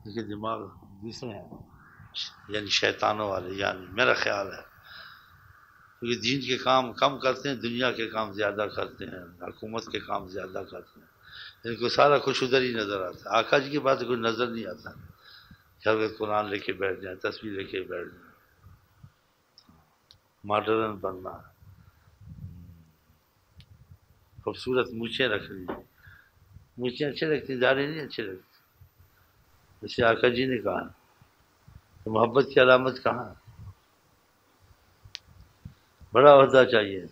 ان کے دماغ دوسرے ہیں، یعنی شیطانوں والے، یعنی میرا خیال ہے، کیونکہ دین کے کام کم کرتے ہیں، دنیا کے کام زیادہ کرتے ہیں، حکومت کے کام زیادہ کرتے ہیں، ان کو سارا کچھ ادھر ہی نظر آتا ہے۔ آقا جی کی بات کچھ نظر نہیں آتا، گھر میں قرآن لے کے بیٹھ جائیں، تصویر لے کے بیٹھ جائیں، ماڈرن بننا، خوبصورت مونچھیں رکھنی، مونچھیں اچھے لگتی، داڑھی نہیں اچھے لگتی، جیسے آقا جی نے کہا تو محبت کی علامت کہاں ہے؟ بڑا عہدہ چاہیے،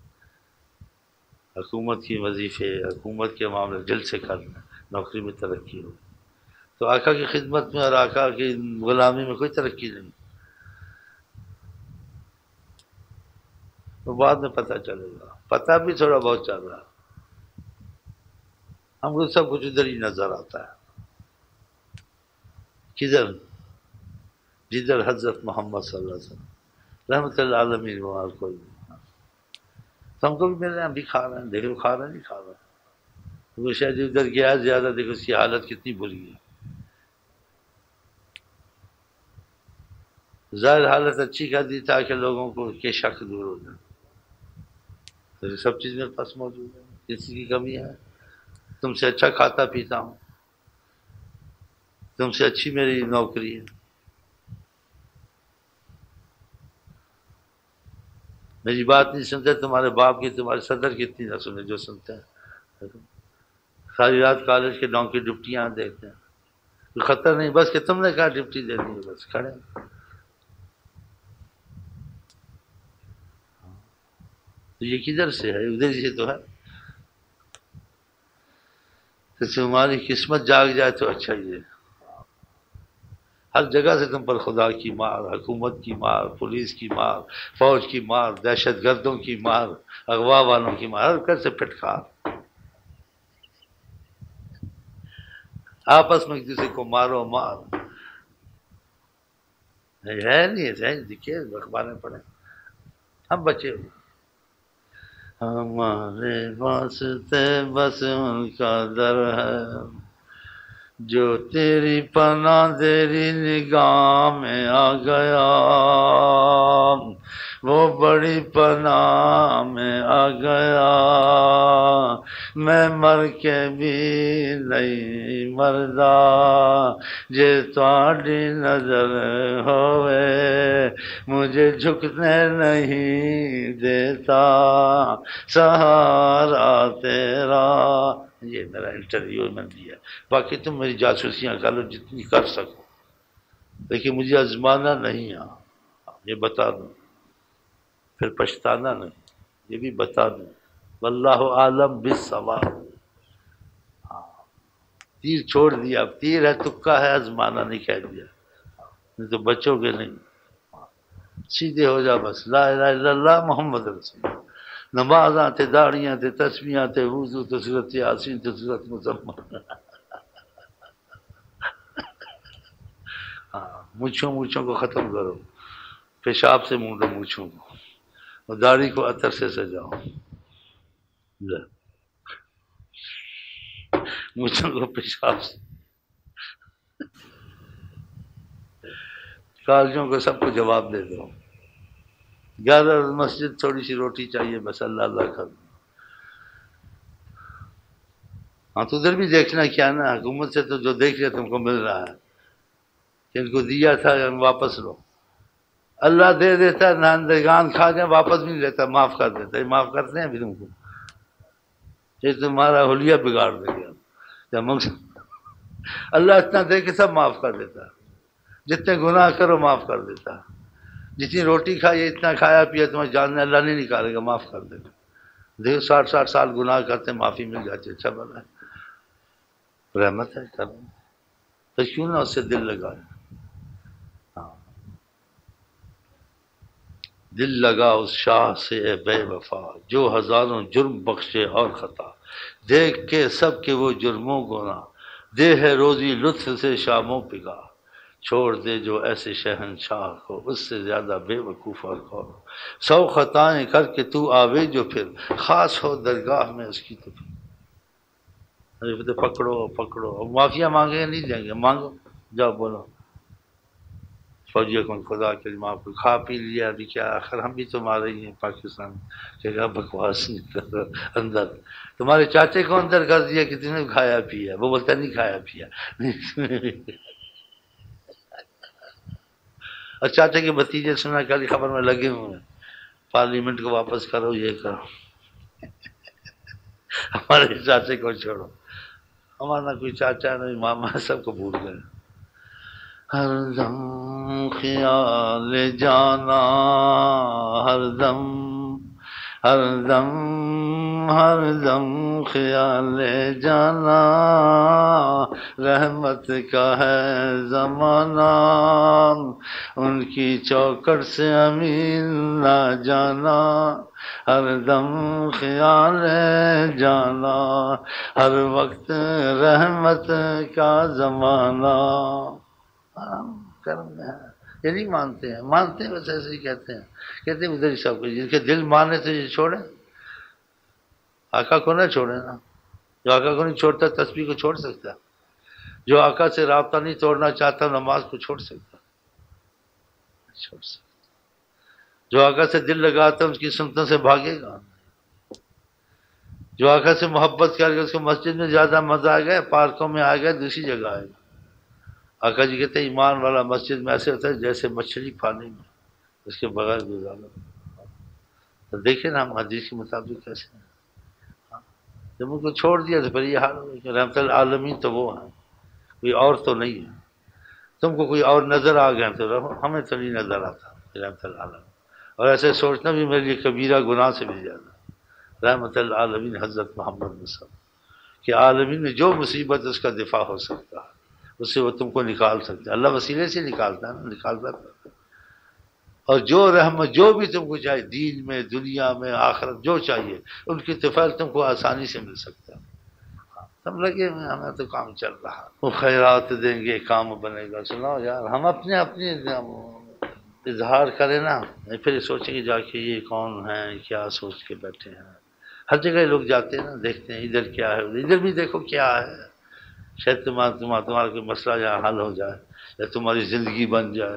حکومت کی وظیفے، حکومت کے معاملے دل سے کرنا، نوکری میں ترقی ہو، تو آقا کی خدمت میں اور آقا کی غلامی میں کوئی ترقی نہیں، تو بعد میں پتہ چلے گا، پتہ بھی تھوڑا بہت چل رہا ہے، ہم کو سب کچھ ادھر ہی نظر آتا ہے، کدھر؟ جدھر حضرت محمد صلی اللہ علیہ وسلم رحمت اللہ عالمین وہاں کوئی نہیں، تو ہم کو بھی مل رہے ہیں، ہم بھی کھا رہے ہیں، دیکھو کھا رہے ہیں نہیں کھا رہے ہیں، وہ شاید ادھر گیا ہے زیادہ، دیکھو اس کی حالت کتنی بری ہے، ظاہر حالت اچھی کر دی تاکہ لوگوں کو کے شک دور ہو جائے، تو یہ سب چیز میرے پاس موجود ہے، کسی کی کمی ہے؟ تم سے اچھا کھاتا پیتا ہوں، تم سے اچھی میری نوکری ہے، میری بات نہیں سنتے، تمہارے باپ کی، تمہارے صدر کی اتنی نہ سنے جو سنتے ہیں، ساری رات کالج کے ڈاؤن کی ڈپٹیاں دیکھتے ہیں، کوئی خطر نہیں، بس کہ تم نے کہا ڈپٹی دینی ہے، بس کھڑے، تو یہ کدھر سے ہے؟ ادھر سے تو ہے، تو تمہاری قسمت جاگ جائے تو اچھا ہی ہے، ہر جگہ سے تم پر خدا کی مار، حکومت کی مار، پولیس کی مار، فوج کی مار، دہشت گردوں کی مار، اغوا والوں کی مار، ہر کر سے پھٹکار، آپس میں ایک دوسرے کو مارو مار، ہے نہیں دیکھیے اخبار میں پڑھیں، ہم بچے ہوئے، ہمارے واسطے بس ان کا در ہے، جو تیری پناہ تیری نگاہ میں آ گیا، وہ بڑی پناہ میں آ گیا، میں مر کے بھی نہیں مردا، جے تواڈی نظر ہوئے مجھے جھکنے نہیں دیتا، سہارا تیرا، یہ میرا انٹرویو میں دیا، باقی تم میری جاسوسیاں کر لو جتنی کر سکو، لیکن مجھے آزمانا نہیں ہے، یہ بتا دوں، پھر پچھتانا نہیں، یہ بھی بتا دوں، واللہ عالم بالصواب، تیر چھوڑ دیا، اب تیر ہے تکا ہے، آزمانا نہیں کہہ دیا، نہیں تو بچو گے نہیں، سیدھے ہو جا بس، لا الہ الا اللہ محمد رسول اللہ، نمازاں تے داڑیاں تے تسبیحاں تے وضو تے سورت یاسین تے سورت مزمل، ہاں مونچھوں کو ختم کرو، پیشاب سے مونڈو مونچھوں کو، اور داڑھی کو عطر سے سجاؤ، مونچھوں کو پیشاب سے، کالجوں کو سب کو جواب دے دو، گھر اور مسجد تھوڑی سی روٹی چاہیے بس، اللہ اللہ کر دو، ہاں تو ادھر بھی دیکھنا کیا نا، حکومت سے تو جو دیکھ رہے تم کو مل رہا ہے، کہ ان کو دیا تھا واپس لو، اللہ دے دیتا ہے، ناندگان کھا جائیں واپس بھی نہیں لیتا، معاف کر دیتا ہے، معاف کرتے ہیں بھی تم کو، یہ تمہارا حلیہ بگاڑ دے گا، اللہ اتنا دے کے سب معاف کر دیتا ہے، جتنے گناہ کرو معاف کر دیتا ہے، جتنی روٹی کھائی اتنا کھایا پیا تمہیں جاننے اللہ نہیں نکالے گا، معاف کر دے گا، دیکھو 60 سال گناہ کرتے معافی مل جاتی ہے، اچھا بنا ہے، رحمت ہے کرم، تو کیوں نہ اس سے دل لگائے، ہاں دل لگا اس شاہ سے اے بے وفا، جو ہزاروں جرم بخشے اور خطا، دیکھ کے سب کے وہ جرموں کو نہ، دے ہے روزی لطف سے شاموں پگا، چھوڑ دے جو ایسے شہنشاہ کو، اس سے زیادہ بے وقوف اور کون، 100 خطائیں کر کے تو آوے جو پھر، خاص ہو درگاہ میں اس کی تو پھر، پکڑو اب معافیا مانگے نہیں دیں گے، مانگو، جاؤ بولو فوجی کون خدا کے لیے آپ کو کھا پی لیا ابھی کیا آخر ہم بھی تمہارے ہی ہیں پاکستان کہ بکواس نہیں کر اندر تمہارے چاچے کو اندر کر دیا کہ تم نے کھایا پیا وہ بولتا نہیں کھایا پیا اور چاچے کے بھتیجے سنا کل خبر میں لگے ہوئے ہیں پارلیمنٹ کو واپس کرو یہ کرو ہمارے چاچے کو چھوڑو ہمارا کوئی چاچا نہیں ماما سب کو بھول گئے ہر دم خیال جانا ہر دم ہر دم ہر دم خیال جانا رحمت کا ہے زمانہ ان کی چوکٹ سے امین نہ جانا ہر دم خیال جانا ہر وقت رحمت کا زمانہ کرم ہے یہ نہیں مانتے ہیں مانتے ہیں بس ایسے ہی کہتے ہیں ادھر ہی سب کچھ جن کے دل مانے تو یہ چھوڑیں آقا کو نہ چھوڑے نا جو آقا کو نہیں چھوڑتا تسبیح کو چھوڑ سکتا جو آقا سے رابطہ نہیں توڑنا چاہتا نماز کو چھوڑ سکتا جو آقا سے دل لگاتا اس کی سنتوں سے بھاگے گا جو آقا سے محبت کر کے اس کو مسجد میں زیادہ مزہ آ گیا پارکوں میں آ گیا دوسری جگہ آئے گا آقا جی کہتے ہیں ایمان والا مسجد میں ایسے ہوتا ہے جیسے مچھلی پانی میں اس کے بغیر گزارا تو دیکھیں نا ہم حدیث کے مطابق کیسے ہیں جب ان کو چھوڑ دیا تو پھر یہ حال ہو کہ رحمت العالمین تو وہ ہیں کوئی اور تو نہیں ہے تم کو کوئی اور نظر آ گئے تو رہو ہمیں تو نہیں نظر آتا رحمت العالمین اور ایسے سوچنا بھی میرے لیے کبیرہ گناہ سے بھی زیادہ رحمت العالمین حضرت محمد صلی کہ عالمین میں جو مصیبت اس کا دفاع ہو سکتا ہے اس سے وہ تم کو نکال سکتا ہے اللہ وسیلے سے نکالتا ہے نا نکالتا ہے اور جو رحمت جو بھی تم کو چاہیے دین میں دنیا میں آخرت جو چاہیے ان کی طفیل تم کو آسانی سے مل سکتا ہے تم لگے ہوئے ہمیں تو کام چل رہا وہ خیرات دیں گے کام بنے گا سناؤ یار ہم اپنے اظہار کریں نا پھر سوچیں گے جا کے یہ کون ہیں کیا سوچ کے بیٹھے ہیں ہر جگہ لوگ جاتے ہیں نا دیکھتے ہیں ادھر کیا ہے ادھر بھی دیکھو کیا ہے شاید تمہارا کوئی مسئلہ یہاں حل ہو جائے یا تمہاری زندگی بن جائے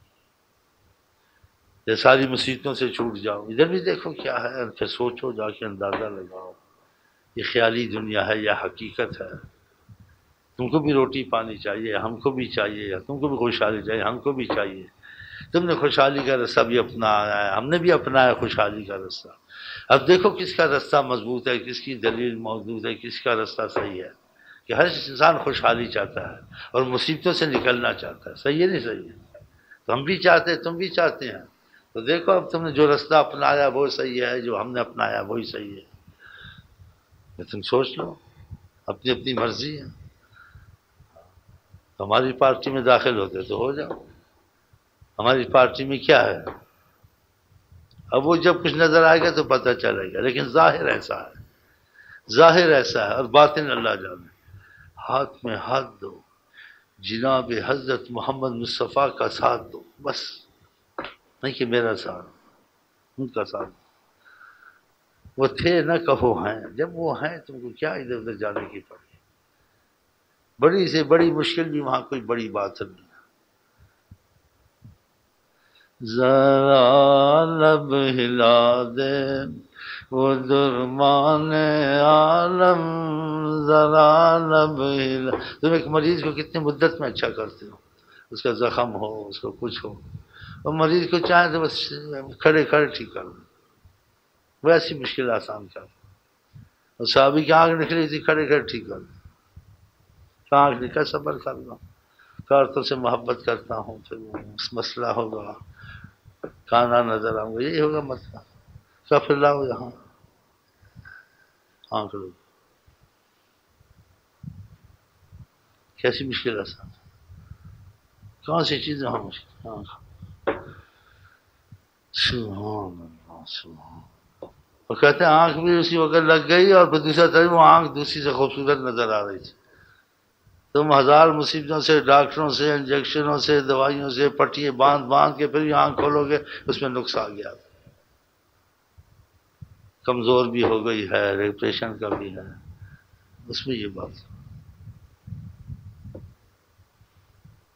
یا ساری مصیبتوں سے چھوٹ جاؤ ادھر بھی دیکھو کیا ہے پھر سوچو جا کے اندازہ لگاؤ یہ خیالی دنیا ہے یا حقیقت ہے تم کو بھی روٹی پانی چاہیے ہم کو بھی چاہیے تم کو بھی خوشحالی چاہیے ہم کو بھی چاہیے تم نے خوشحالی کا رستہ بھی اپنایا ہے ہم نے بھی اپنایا خوشحالی کا رستہ اب دیکھو کس کا رستہ مضبوط ہے کس کی دلیل موجود ہے کس کا رستہ صحیح ہے کہ ہر انسان خوشحالی چاہتا ہے اور مصیبتوں سے نکلنا چاہتا ہے صحیح ہے نہیں صحیح ہے تو ہم بھی چاہتے ہیں تم بھی چاہتے ہیں تو دیکھو اب تم نے جو رستہ اپنایا وہ صحیح ہے جو ہم نے اپنایا وہی صحیح ہے تم سوچ لو اپنی اپنی مرضی ہے ہماری پارٹی میں داخل ہوتے تو ہو جاؤ ہماری پارٹی میں کیا ہے اب وہ جب کچھ نظر آئے گا تو پتہ چلے گا لیکن ظاہر ایسا ہے اور باطن اللہ جانے ہاتھ میں ہاتھ دو جناب حضرت محمد مصطفیٰ کا ساتھ دو بس نہیں کہ میرا ساتھ ان کا ساتھ وہ تھے نہ کہو ہیں جب وہ ہیں تم کو کیا ادھر ادھر جانے کی پڑی بڑی سے بڑی مشکل بھی وہاں کوئی بڑی بات نہیں ذرا لب ہلا دے وہ درمان عالم ذرا لب ہلا تم ایک مریض کو کتنی مدت میں اچھا کرتے ہو اس کا زخم ہو اس کو کچھ ہو اور مریض کو چاہیں تو بس کھڑے کھڑے ٹھیک کر دو وہ ایسی مشکل آسان کر دو اور صحابی کی آنکھ نکلی تھی کھڑے کھڑے ٹھیک کر دو آنکھ نکل صبر کر لو عورتوں سے محبت کرتا ہوں پھر مسئلہ ہوگا کانا نظر آؤں گا یہی ہوگا مسئلہ کیا پھر لاؤ یہاں آنکھ لو کیسی مشکل آسان کون سی چیز ہے مشکل سبحان اللہ سبحان اور کہتے ہیں آنکھ بھی اسی وقت لگ گئی اور پھر دوسرا طرف وہ آنکھ دوسری سے خوبصورت نظر آ رہی تھی تم ہزار مصیبتوں سے ڈاکٹروں سے انجیکشنوں سے دوائیوں سے پٹیے باندھ کے پھر آنکھ کھولو گے اس میں نقص آ گیا کمزور بھی ہو گئی ہے ریپریشن کا بھی ہے اس میں یہ بات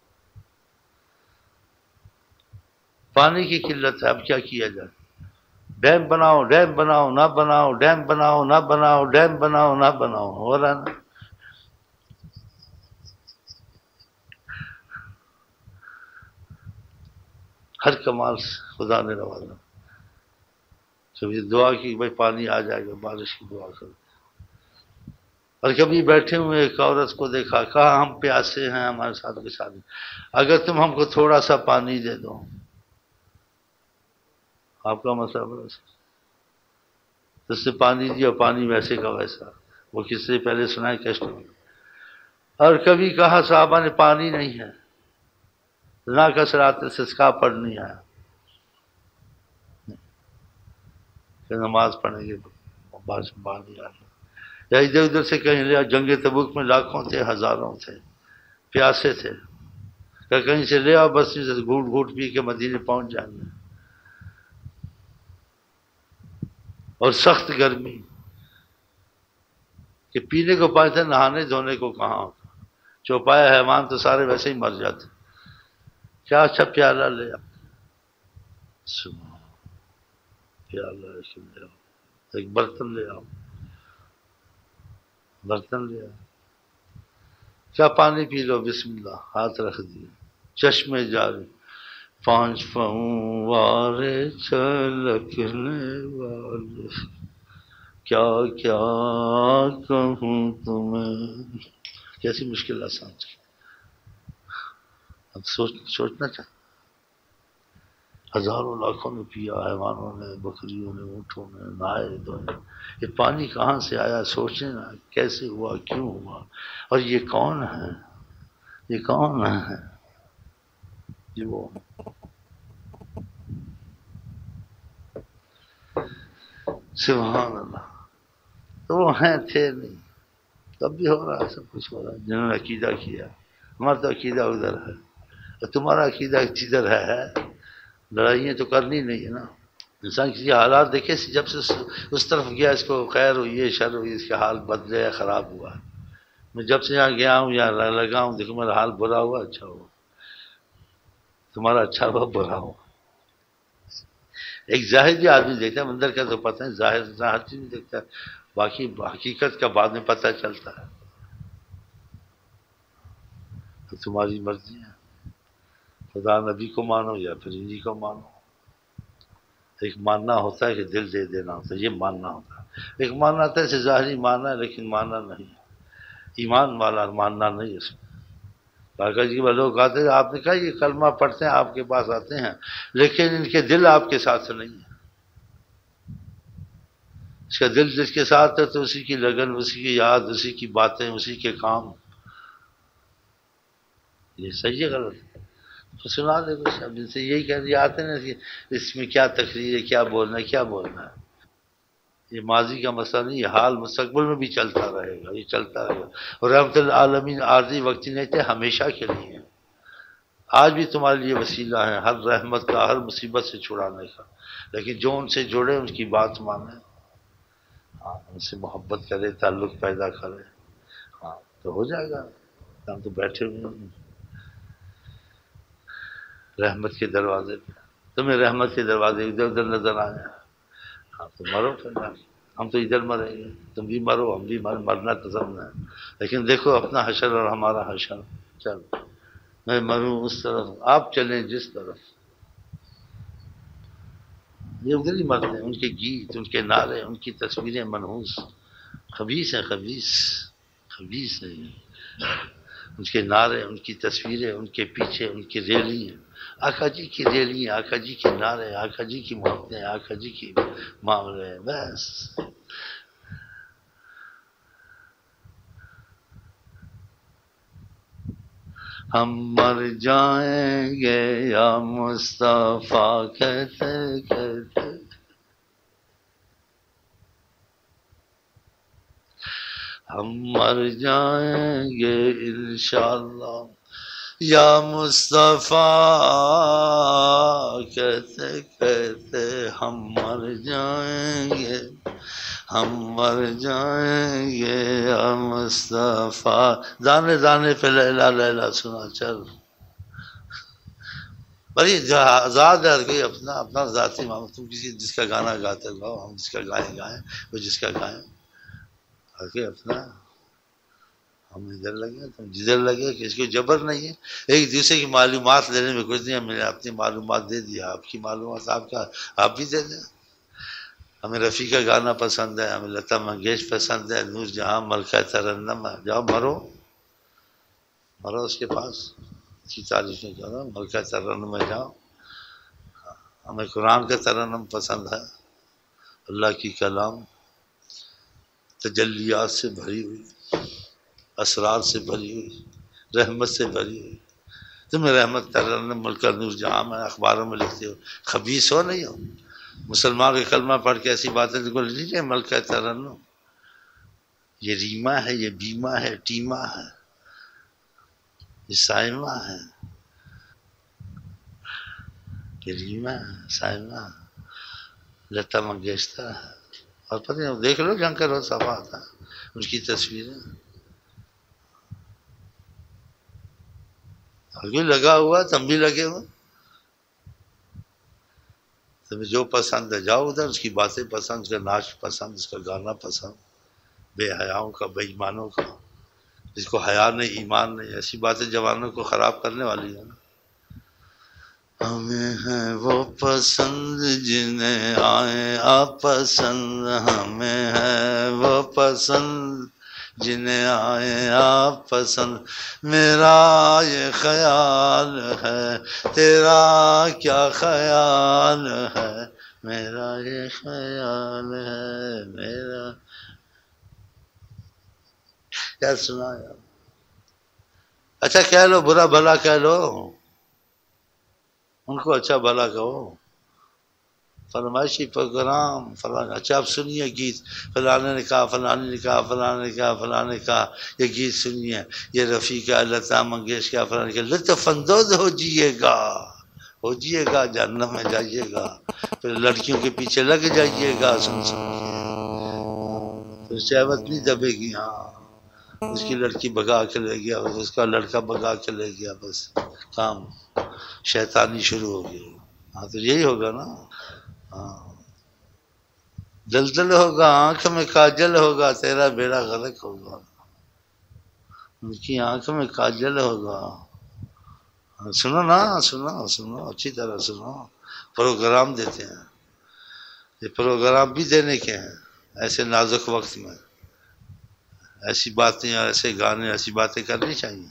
پانی کی قلت ہے، اب کیا کیا جائے؟ ڈیم بناؤ، ڈیم بناؤ، نہ بناؤ، ڈیم بناؤ نہ بناؤ، ڈیم بناؤ نہ بناؤ، ہو رہا نا؟ ہر کمال سے خدا نے نوازا. کبھی دعا کی بھائی پانی آ جائے گا، بارش کی دعا کرو. اور کبھی بیٹھے ہوئے ایک عورت کو دیکھا، کہا ہم پیاسے ہیں، ہمارے ساتھ کے ساتھ اگر تم ہم کو تھوڑا سا پانی دے دو. آپ کا مسئلہ بڑا تو اس سے پانی دیا، پانی ویسے کا ویسا. وہ کس سے پہلے سنا ہے کیسٹ میں. اور کبھی کہا صحابہ نے پانی نہیں ہے، نہ کثرات استسقاء پڑھنی ہے کہ نماز پڑھیں گے بارش میں پانی آ گیا. یا ادھر ادھر سے کہیں لیا، جنگ تبوک میں لاکھوں تھے، ہزاروں تھے، پیاسے تھے، کہ کہیں سے لے آؤ، بس سے گھوٹ گھوٹ پی کے مدینے پہنچ جائیں گے. اور سخت گرمی کہ پینے کو پانی تھا، نہانے دھونے کو کہاں. چوپایا حیوان تو سارے ویسے ہی مر جاتے. کیا اچھا پیالہ لے آؤ، پیالہ لے آؤ، ایک برتن لے آؤ، برتن لے آؤ، کیا پانی پی لو، بسم اللہ، ہاتھ رکھ دیے. چشمے جاری، پانچ فوارے چھلکنے والے، کیا کیا کہوں تمہیں. کیسی مشکل آسان کی. اب سوچنا چاہیے. ہزاروں لاکھوں نے پیا، حیوانوں نے، بکریوں نے، اونٹوں نے، نہائے دھوئے. یہ پانی کہاں سے آیا؟ سوچیں نا کیسے ہوا، کیوں ہوا، اور یہ کون ہے؟ یہ کون ہے؟ یہ وہ سبحان اللہ. تو وہ ہیں تھے نہیں، تب بھی ہو رہا ہے، سب کچھ ہو رہا ہے. جنہوں نے عقیدہ کیا. ہمارا تو عقیدہ ادھر ہے، اور تمہارا عقیدہ جدھر ہے. لڑائیاں تو کرنی نہیں ہے نا. انسان کسی حالات دیکھے، جب سے اس طرف گیا، اس کو خیر ہوئی ہے، شر ہوئی، اس کے حال بدلے یا خراب ہوا. میں جب سے یہاں گیا ہوں یا لگا ہوں، دیکھو میرا حال برا ہوا اچھا ہوا. تمہارا اچھا ہوا برا ہوا. ایک ظاہر بھی آدمی دیکھتا ہے، اندر کا تو پتہ ہے، ظاہر ہر چیز نہیں دیکھتا ہے، باقی حقیقت کا بعد میں پتہ چلتا ہے. تو تمہاری مرضی ہے، خدا نبی کو مانو یا پھر انہی کو مانو. ایک ماننا ہوتا ہے کہ دل دے دینا ہوتا ہے، یہ ماننا ہوتا ہے. ایک ماننا ہوتا ہے اسے ظاہری ماننا ہے، لیکن ماننا نہیں. ایمان والا ماننا نہیں اس میں. کاکا جی وہ لوگ آتے ہیں، آپ نے کہا یہ کلمہ پڑھتے ہیں، آپ کے پاس آتے ہیں، لیکن ان کے دل آپ کے ساتھ نہیں ہے. اس کا دل جس کے ساتھ ہے تو اسی کی لگن، اسی کی یاد، اسی کی باتیں، اسی کے کام. یہ صحیح ہے غلط ہے؟ تو سنا دے کچھ. اب ان سے یہی کہہ دیا آتے نا کہ اس میں کیا تقریر ہے، کیا بولنا ہے، کیا بولنا ہے. یہ ماضی کا مسئلہ نہیں، یہ حال مستقبل میں بھی چلتا رہے گا، یہ چلتا رہے گا. اور رحمت العالمین عارضی وقتی نہیں تھے، ہمیشہ کے لیے ہیں. آج بھی تمہارے لیے وسیلہ ہے ہر رحمت کا، ہر مصیبت سے چھڑانے کا. لیکن جو ان سے جڑے ان کی بات مانے، ہاں ان سے محبت کرے، تعلق پیدا کرے، ہاں تو ہو جائے گا. ہم تو بیٹھے ہوئے ہیں رحمت کے دروازے پہ. تمہیں رحمت کے دروازے ادھر ادھر نظر آ جائیں، ہاں تو مرو پھر. ہم تو ادھر مریں گے، تم بھی مرو، ہم بھی مرنا تو سب نے. لیکن دیکھو اپنا حشر اور ہمارا حشر. چل میں مروں اس طرف، آپ چلیں جس طرف. یہ ادھر ہی مرتے ہیں. ان کے گیت، ان کے نعرے، ان کی تصویریں منحوس خبیث ہیں، خبیث خبیث ہیں. ان کے نعرے، ان کی تصویریں، ان کے پیچھے ان کی ریلی ہیں. آقا جی کی ریلی، آقا جی کے نعرے، آقا جی کی محبتیں، آقا جی کی معاملے، بس. ہم مر جائیں گے یا مصطفیٰ کہتے کہتے، ہم مر جائیں گے انشاءاللہ یا مصطفیٰ کہتے کہتے. ہم مر جائیں گے، ہم مر جائیں گے یا مصطفیٰ. دانے دانے پہ لیلا لیلا سنا. چل بھائی آزاد ہے ہر کوئی اپنا اپنا ذاتی معاملہ. تم کسی جس کا گانا گاتے گاؤ، ہم جس کا گائیں وہ جس کا گائیں، ہر کوئی اپنا. ہم ادھر لگے تم جدھر لگے، کسی کو جبر نہیں ہے. ایک دوسرے کی معلومات لینے میں کچھ نہیں ہے. میں نے اپنی معلومات دے دیا، آپ کی معلومات آپ بھی دے دیں. ہمیں رفیع کا گانا پسند ہے، ہمیں لتا منگیش پسند ہے، نور جہاں ملکہ ترنم ہے. جاؤ مرو اس کے پاس، اس کی تعریف نہیں کرو، ملکہ ترنم میں جاؤ. ہمیں قرآن کا ترنم پسند ہے، اللہ کی کلام تجلیات سے بھری ہوئی، اسرار سے بھری ہوئی، رحمت سے بھری ہوئی. تمہیں رحمت ترنم ملکہ نور جہاں میں اخباروں میں لکھتے ہو، خبیث ہو نہیں ہو. مسلمان کے کلمہ پڑھ کے ایسی باتیں کو لیجیے ملکہ ترنم. یہ ریما ہے، یہ بیما ہے، ٹیما ہے، یہ سائمہ ہے، یہ ریما ہے، سائمہ ہے، لتا منگیشکر ہے. اور پتہ نہیں دیکھ لو جنکر ہو صفا آتا ہے ان کی تصویریں. ابھی لگا ہوا تم بھی لگے ہوئے. تمہیں جو پسند ہے جاؤ ادھر، اس کی باتیں پسند، اس کا ناچ پسند، اس کا گانا پسند. بے حیاؤں کا، بے ایمانوں کا. جس کو حیا نہیں، ایمان نہیں، ایسی باتیں جوانوں کو خراب کرنے والی ہے نا. ہمیں ہے وہ پسند جنہیں آئے آپ پسند، ہمیں ہے وہ پسند جنہیں آئے آپ پسند. میرا یہ خیال ہے، تیرا کیا خیال ہے، میرا یہ خیال ہے میرا. کیا سنا یار. اچھا کہہ لو، برا بھلا کہہ لو، ان کو اچھا بھلا کہو. فرمائشی پروگرام فلاں. اچھا آپ سنیے گیت، فلانے نے کہا، فلانے نے کہا، فلانے نے کہا، فلانے نے کہا. یہ گیت سنیے، یہ رفیع کا، لتا منگیش کا، فلانے کا. لطف اندوز ہو جائیے گا، جہنم میں جائیے گا. پھر لڑکیوں کے پیچھے لگ جائیے گا، سن پھر شہوت نہیں دبے گی. ہاں اس کی لڑکی بگا کے لے گیا، اس کا لڑکا بگا کے لے گیا، بس کام شیطانی شروع ہو گئی. ہاں تو یہی ہوگا نا. ہاں دلدل ہوگا، آنکھ میں کاجل ہوگا، تیرا بیڑا غرق ہوگا. ان کی آنکھ میں کاجل ہوگا. سنو نا، سنو اچھی طرح سنو. پروگرام دیتے ہیں، یہ پروگرام بھی دینے کے ہیں ایسے نازک وقت میں. ایسی باتیں اور ایسے گانے، ایسی باتیں کرنی چاہیے.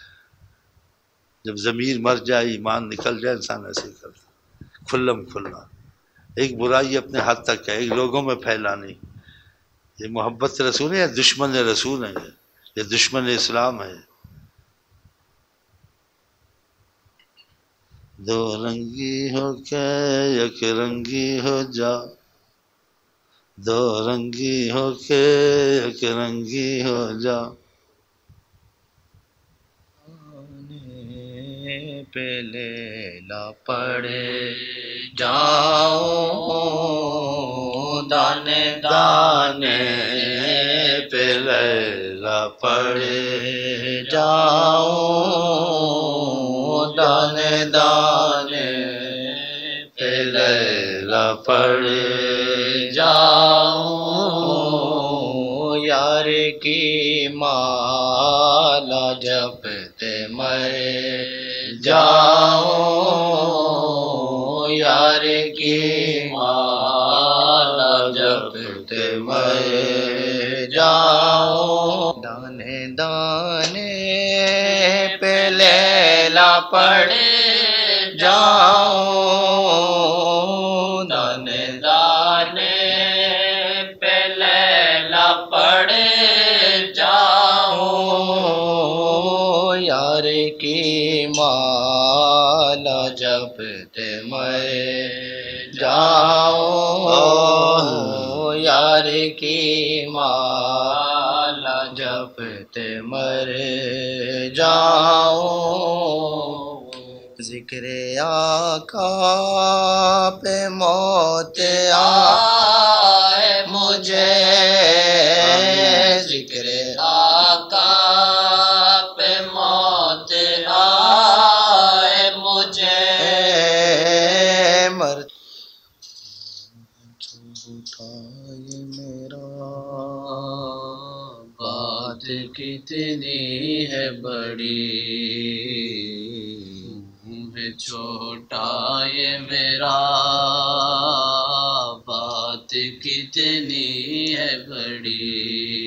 جب ضمیر مر جائے، ایمان نکل جائے، انسان ایسے ہی کرتا کھلم کھلا. ایک برائی اپنے حد تک ہے، ایک لوگوں میں پھیلانی. یہ محبت رسول ہے یا دشمن رسول ہے، یہ دشمن اسلام ہے. دو رنگی ہو کے یک رنگی ہو جا، دو رنگی ہو کے یک رنگی ہو جا. پہ لیلا پڑے جاؤ، دانے دانے پہ لیلا پڑے جاؤ، دانے دانے پہ لیلا پڑے جاؤ. یار کی مالا جپتے مرے جاؤ، یار کی مالا جپتے مرے جاؤ. دانے دانے پہ لیلا پڑے جاؤ، دانے دانے پہ لیلا پڑے جاؤ، یار کی مالا جپتے مرے جاؤ، یار کی مالا جپتے مرے جاؤ. ذکر آقا پہ موت آئے مجھے، ذکر آقا پہ موت آئے مجھے، کتنی ہے بڑی، ہے چھوٹا یہ میرا، بات کتنی ہے بڑی،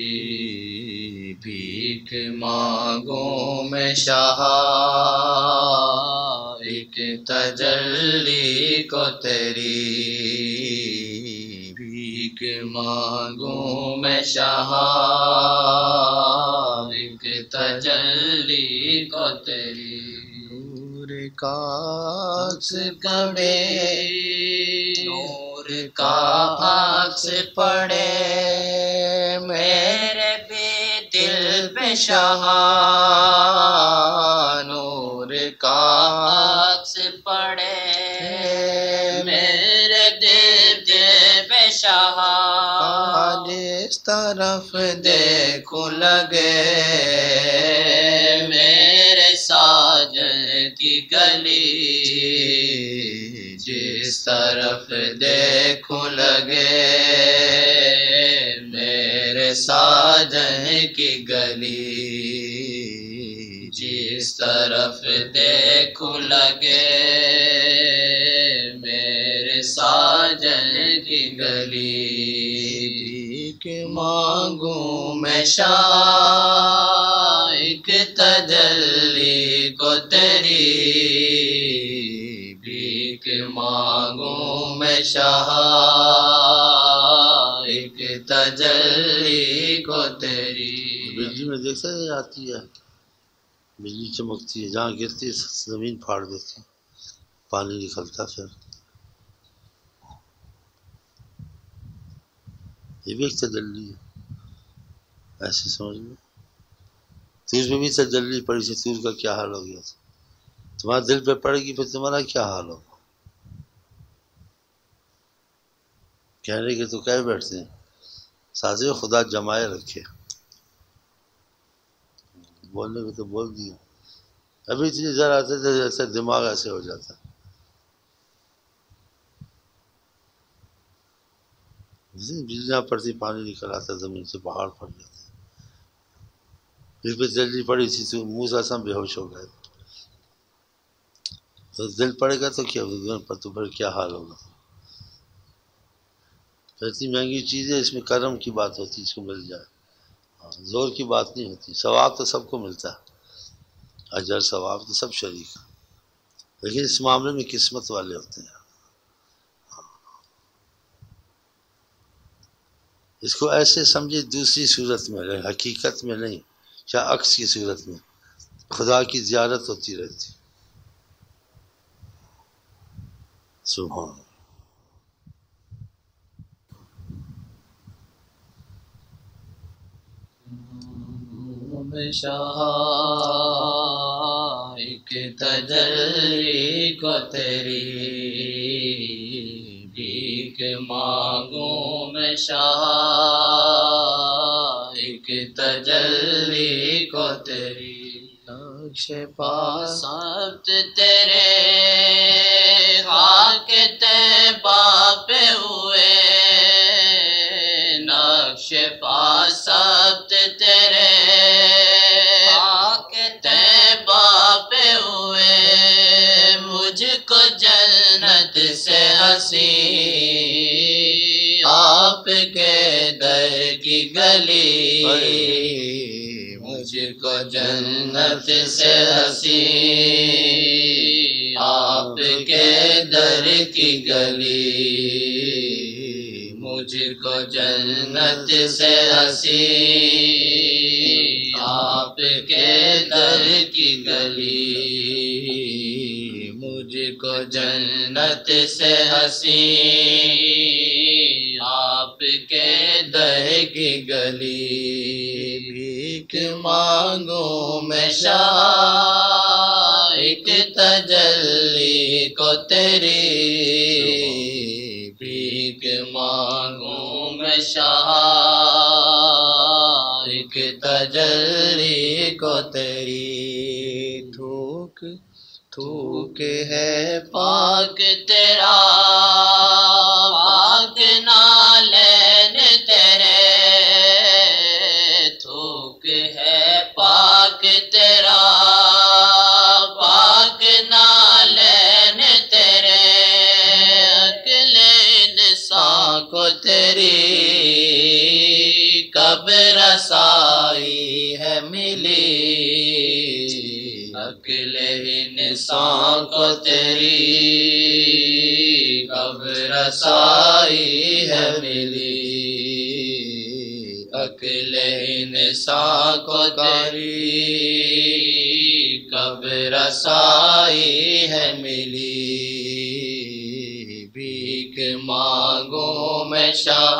بھیک مانگوں میں شاہ ایک تجلی کو تیری، بھیک مانگوں میں شاہ ایک تجلی کو تیری، نور کا عکس پڑے، نور کا عکس پڑے میرے بھی دل پہ شاہ، نور کا عکس پڑے میرے دل پہ شاہ، جس طرف دیکھو لگے میرے ساجن کی گلی، جس طرف دیکھو لگے میرے ساجن کی گلی، جس طرف دیکھو لگے میرے ساجن کی گلی، بھیک مانگوں میں شاہ ایک تجلی کو تیری، بھیک مانگوں میں شاہ ایک تجلی کو تیری۔ بجلی میں دیکھتے ہیں آتی ہے، بجلی چمکتی ہے، جہاں گرتی ہے زمین پھاڑ دیتی ہے، پانی نکلتا پھر، یہ بھی ایک تجلی ہے، ایسے سمجھ لو۔ تیر پہ بھی تجلی پڑی تھی، تیر کا کیا حال ہو گیا تھا، تمہارے دل پہ پڑے گی پھر تمہارا کیا حال ہوگا، کہنے کے تو کہہ بیٹھتے ہیں، ساتھی خدا جمائے رکھے، بولنے کو تو بول دیا، ابھی اتنی ذرا آتے تھے جیسے دماغ ایسے ہو جاتا، بجلیاں پڑتی پانی نکل آتا زمین سے، پہاڑ پھٹ جاتے، دل پہ تجلی پڑی تھی تو موسیٰ سم بے ہوش ہو گئے، تو دل پڑے گا تو کیا ہوگا، پر تو پھر کیا حال ہوگا، اتنی مہنگی چیز ہے، اس میں کرم کی بات ہوتی ہے، اس کو مل جائے، زور کی بات نہیں ہوتی، ثواب تو سب کو ملتا ہے، اجر ثواب تو سب شریک ہے، لیکن اس معاملے میں قسمت والے ہوتے ہیں، اس کو ایسے سمجھے دوسری صورت میں، حقیقت میں نہیں، یا عکس کی صورت میں خدا کی زیارت ہوتی رہتی، سبحان میں شاہ ایک تجلی کو تیری، بھیک مانگوں میں شاہ ایک تجلی کو تیری، نقش پا سبت تیرے خاک طیبہ پہ ہوئے، نقش پا سبت تیرے خاک طیبہ پہ ہوئے، مجھ کو جنت سے حسین آپ کے در کی گلی، مجھ کو جنت سے حسین آپ کے در کی گلی، مجھ کو جنت سے حسین آپ کے در کی گلی، مجھ کو جنت سے حسین آپ کے در کی گلی، بھیک مانگوں میں شاہ ایک تجلی کو تیری، بھیک مانگوں میں شاہ ایک تجلی کو تیری، تھوک تھوک ہے پاک تیرا، پاک نالین تیرے، تھوک ہے عقل انسان کو تیری کب رسائی ہے ملی، عقل انسان کو تیری کب رسائی ہے ملی، بھیک مانگوں میں شاہ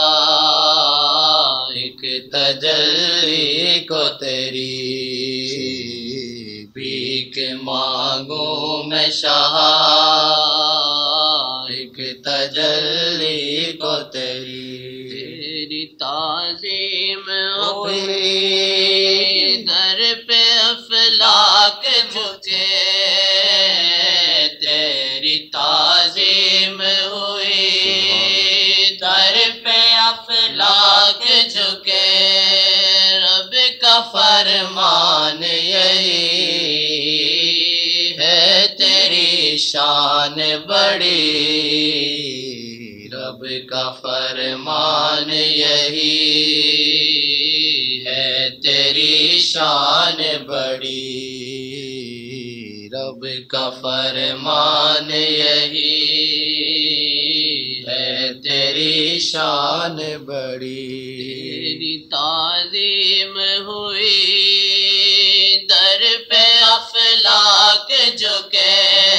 ایک تجلی کو تیری، بھیک مانگوں میں شاہ ایک تجلی کو تیری تعظیم ہوئی در پہ افلاک جھکے، تیری تعظیم ہوئی در پہ افلاک جھکے، رب کا فرمان یہی ہے تیری شان بڑی، رب کا فرمان یہی ہے تیری شان بڑی، رب کا فرمان یہی ہے تیری شان بڑی، تیری تعظیم ہوئی در پہ افلاک جھکے،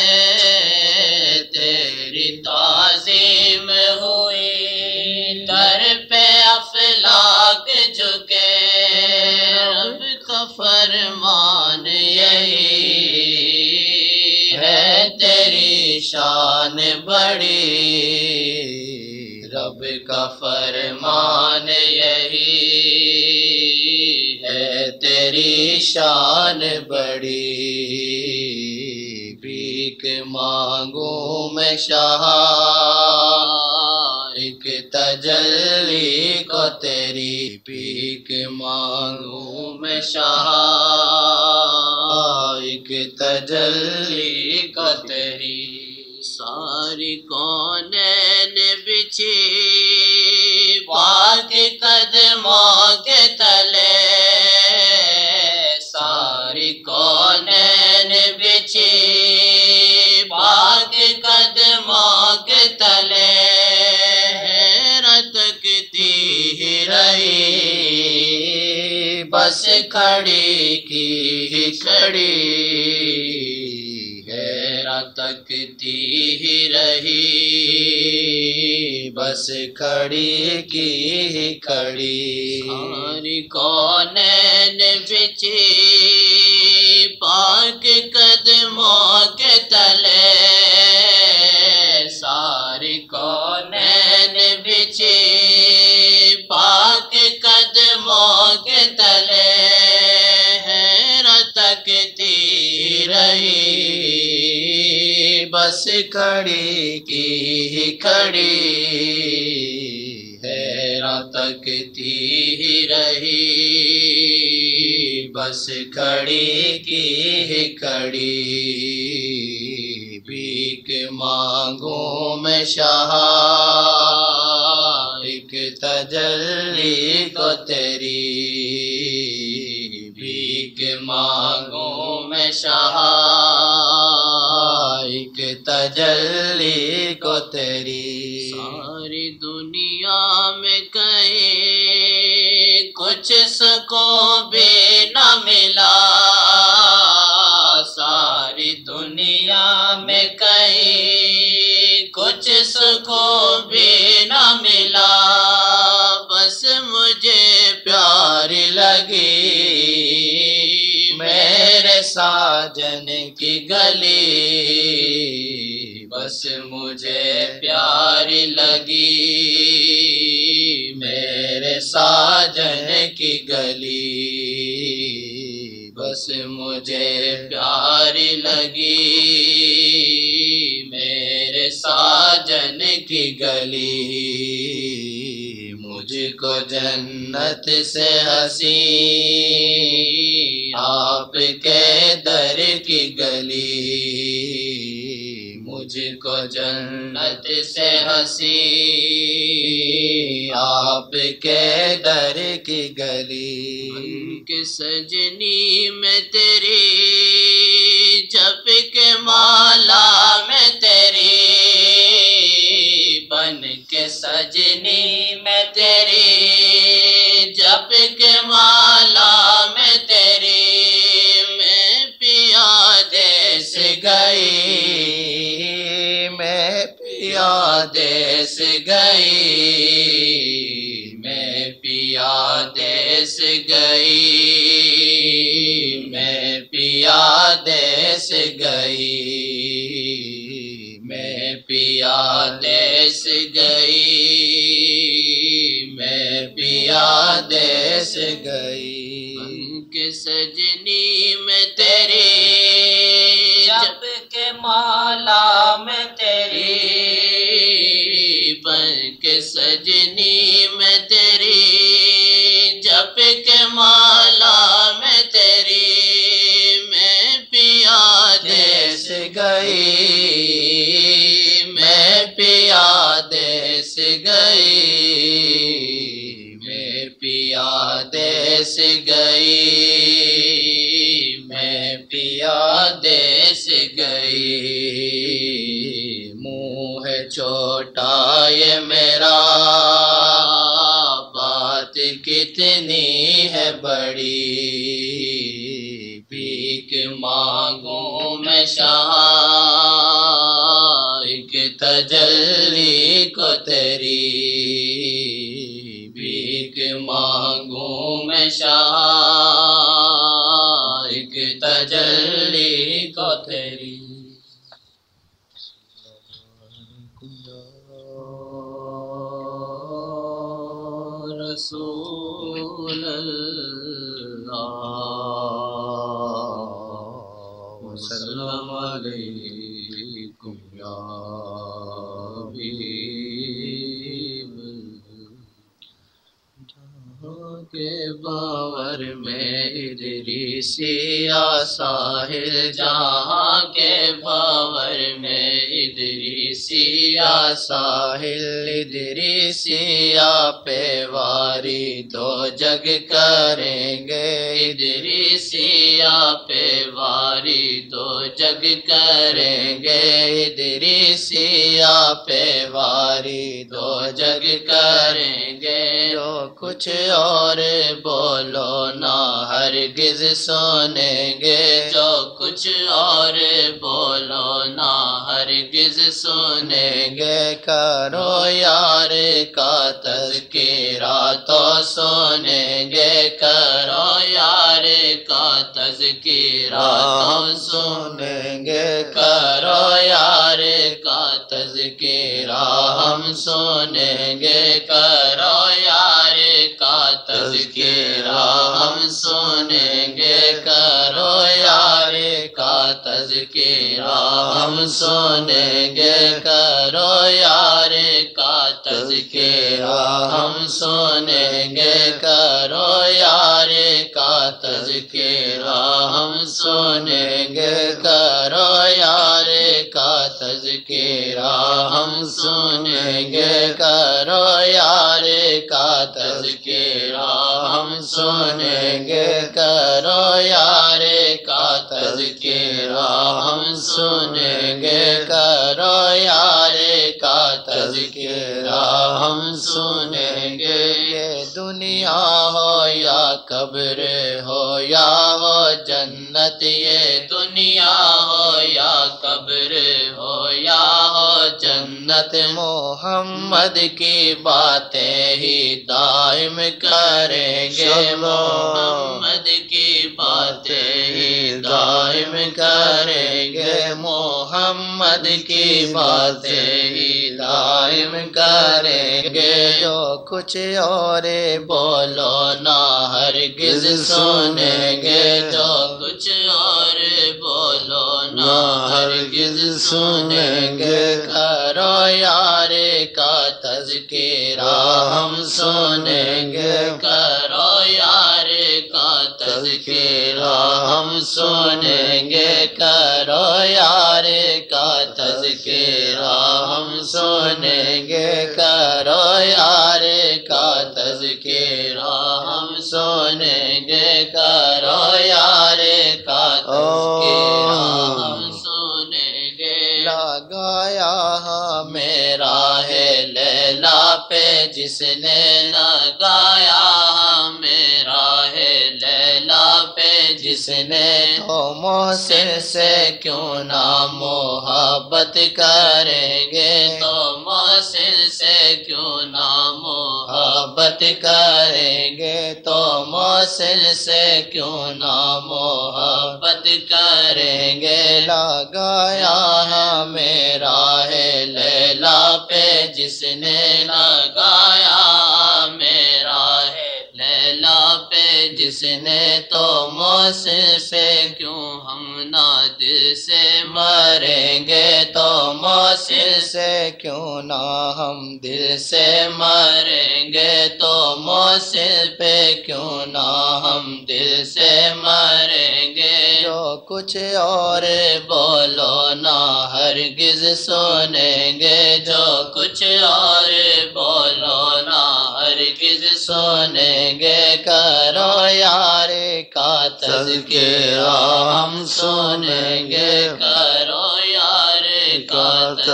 تیری تعظیم ہوئی در پہ افلاک جھکے، رب کا فرمان یہی ہے تیری شان بڑی، رب کا فرمان یہی ہے تیری شان بڑی، بھیک مانگوں میں شاہ ایک تجلی کو تیری، بھیک مانگوں میں شاہ ایک تجلی کو تیری، ساری کونین بچھی پاک قدموں کے تلے، ساری کونین بچھی پاک قدموں کے تلے، حیرت تکتی ہی رہی بس کھڑی کی کھڑی، حیرت تکتی ہی رہی بس کھڑی کی کھڑی، ساری کونین بچھی پاک قدموں کے تلے، ساری کونین بچھی پاک قدموں کے تلے، حیرت تکتی رہی بس کھڑی کی کھڑی، حیرت تکتی ہی رہی بس کھڑی کی کھڑی، بھیک مانگوں میں شاہ ایک تجلی کو تیری، بھیک مانگوں میں شاہ ایک تجلی کو تیری، ساری دنیا میں کہیں کچھ سکون بھی نہ ملا، ساری دنیا میں کہیں کچھ سکون بھی نہ ملا، بس مجھے پیاری لگی میرے ساجن کی گلی، بس مجھے پیاری لگی میرے ساجن کی گلی، بس مجھے پیاری لگی میرے ساجن کی گلی، مجھ کو جنت سے حسین آپ کے در کی گلی، مجھ کو جنت سے حسین آپ کے در کی گلی، ان کے سجنی میں تیری دیس گئی میں پیا دیس گئی میں پیا دیس گئی میں پیا دیس گئی میں پیا دیس گئی بن کے سجنی میں تیری جب کے مالا میں تیری بن کے سجنی میں تیری جب کے مالا میں تیری میں پیا دیس گئی میں پیا دیس گئی میں پیا دیس گئی میں پیا دیس گئی منہ ہے چھوٹا یہ میرا بات کتنی ہے بڑی بھیک مانگوں میں شاہ ایک تجلی کو تیری بھیک مانگوں میں شاہ ایک تجلی کو تیری رسول اللہ وسلم علیکم یا حبیب جہاں کے باور میں ادریسیہ ساحل جہاں کے باور میں ادریسیہ ساحل ادریسیہ پہ واری دو جگ کریں گے ادریسیہ پہ واری دو جگ کریں گے ادریسیہ پہ واری دو جگ کریں گے جو کچھ اور بولو نہ ہرگز سنیں گے جو کچھ اور بولو نہ ہرگز سنیں گے کرو یار کا تذکرہ تو سنیں گے کرو یار کا تذکرہ تو سنیں گے کرو یار کا تذکرہ ہم سنیں گے کرو یار کا تذکرہ ہم سنیں گے کرو یار کا تذکرہ ہم سنیں گے کرو یار کا تذکرہ ہم سنیں گے کرو یار کا تذکرہ ہم سنیں گے کرو یار کا تذکرہ ہم سنیں گے کرو یار کا تذکرہ ہم سنیں گے کرو یار کا تذکرہ ہم سنیں گے کرو یار کا تذکرہ ہم سنیں گے یہ دنیا ہو یا قبر ہو یا ہو جنت یہ دنیا ہو یا قبر ہو یا ہو جنت محمد کی باتیں ہی دائم کریں گے محمد کی باتیں ہی دائم کریں گے محمد کی باتیں ہی دائم کریں گے جو کچھ اور بولو نہ ہرگز سنیں گے جو کچھ اور بولو نہ ہرگز سنیں گے کرو یار کا تذکرہ ہم سنیں گے کرو یار کا تذکرہ ہم سنیں گے کرو یار کا تذکرہ ہم سنیں گے کرو یار کا تذکرہ ہم سنیں گے کرو یار کا تذکرہ ہم سنیں گے لگایا میرا ہے لیلا پہ جس نے لگایا میرا ہے لیلا پہ جس جس نے تو محسن سے کیوں نہ محبت کریں گے تو محسن سے کیوں نہ محبت کریں گے تو محسن سے کیوں نہ محبت کریں گے لگایا ہمیں راہ لیلا پہ جس نے لگایا میرا ہے لیلا پہ جس نے تو محسن سے کیوں ہم نہ دل سے مریں گے تو محسن سے کیوں نہ ہم دل سے مریں گے تو محسن پہ کیوں نہ ہم دل سے مریں گے جو کچھ اور بولو نہ ہرگز سنیں گے جو کچھ اور بولو نہ ہرگز سنیں گے کرو یار کا تذکرہ ہم سنیں گے کرو یار کا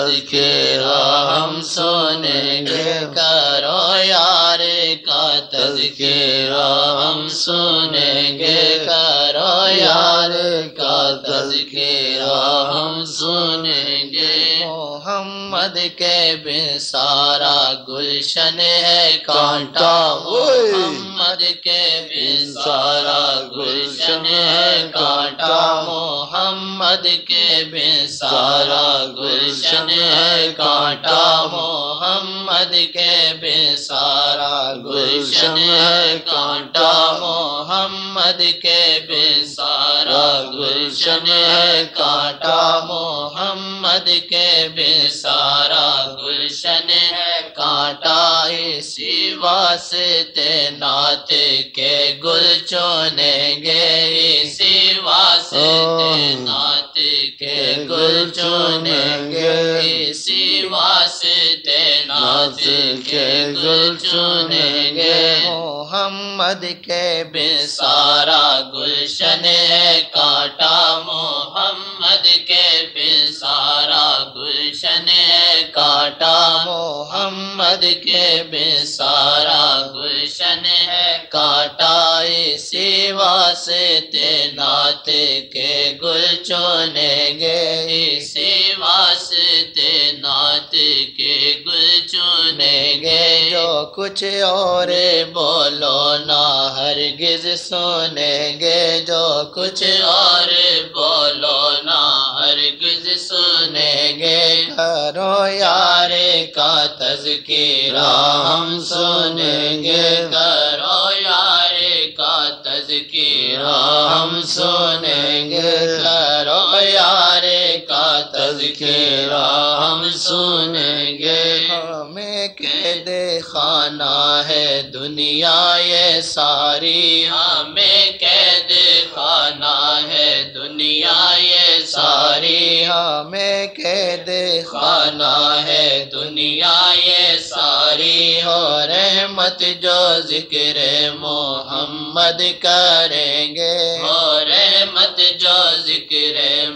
تذکرہ ہم سنیں گے کرو یار کا تذکرہ ہم سنیں گے کرو یار کا تذکرہ ہم سنیں گے محمد کے بن سارا گلشن ہے کانٹا محمد کے بن سارا گلشن ہے کانٹا محمد کے بن سارا گلشن ہے کانٹا محمد کے بن سارا گلشن ہے کانٹا محمد کے بن سارا گلشن ہے کانٹا محمد کے بن سارا گلشن ہے کانٹا اسی واسطے نعت کے گل چونیں گے اسی واسطے نعت کے گل چونیں گے اسی واسطے نعت کے گل چونیں گے محمد کے بن سارا گلشن ہے کانٹا محمد کے بن سارا گلشن ہے کانٹا محمد کے بن سارا گلشن ہے کانٹا اسی واسطے نعت کے گل چونیں گے اسی واسطے نعت کے گل چونیں گے جو کچھ اور بولو نہ ہرگز سنیں گے جو کچھ اور بولو نہ ہرگز سنیں گے کرو یار کا تذکرہ ہم سنیں گے کرو یار کا تذکرہ ہم سنیں گے کرو یار کا تذکرہ ہم سنیں گے ہمیں قید خانہ ہے دنیا یہ ساری ہمیں قید خانہ ہے دنیا یہ ساری ہمیں قید خانہ ہے دنیا یہ ساری ہو رحمت جو ذکر محمد کریں گے ہو رحمت جو ذکر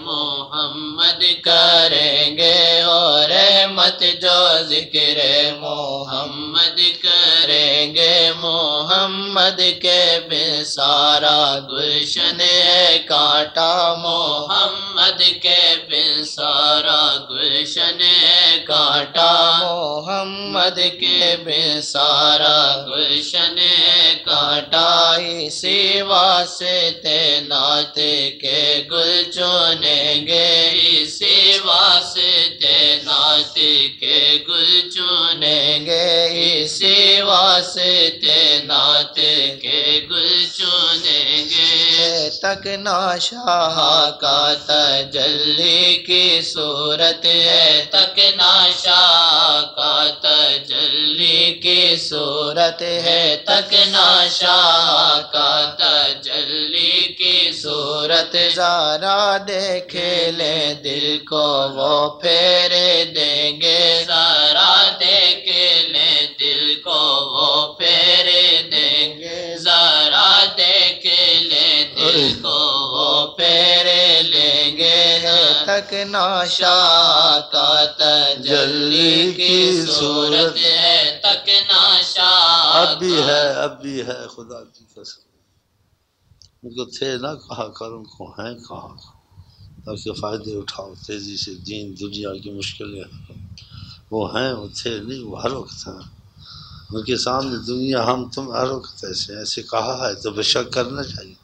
محمد کریں گے ہو رحمت جو ذکر محمد کریں گے محمد کے بن سارا گلشن ہے کانٹا محمد کے بن سارا گلشن ہے کانٹا محمد کے بن سارا گلشن ہے کانٹا اسی واسطے نعت کے گل چونیں گے اسی واسطے نعت کے گل چونیں گے اسی واسطے نعت کے گل چونیں گے تک شاہ کا تجلی کی صورت ہے تک شاہ کا تجلی کی صورت ہے تک شاہ کا تجلی کی صورت ذرا دیکھ لے دل کو وہ پھیر دیں گے ذرا دیکھ لے دل کو وہ پھیر دیں گے ذرا دیکھ لے دل کو وہ پھیر لیں گے تک شاہ کا تجلی کی صورت ہے تک شاہ اب بھی ہے خدا کی قسم ان کو تھے نہ کہا کر، ان کو ہیں کہا، تاکہ فائدے اٹھاؤ تیزی سے دین دنیا کی مشکلیں، وہ ہیں وہ تھے نہیں، وہ ہر وقت ہیں ان کے سامنے دنیا، ہم تم ہر وقت ایسے کہا ہے تو بے شک کرنا چاہیے،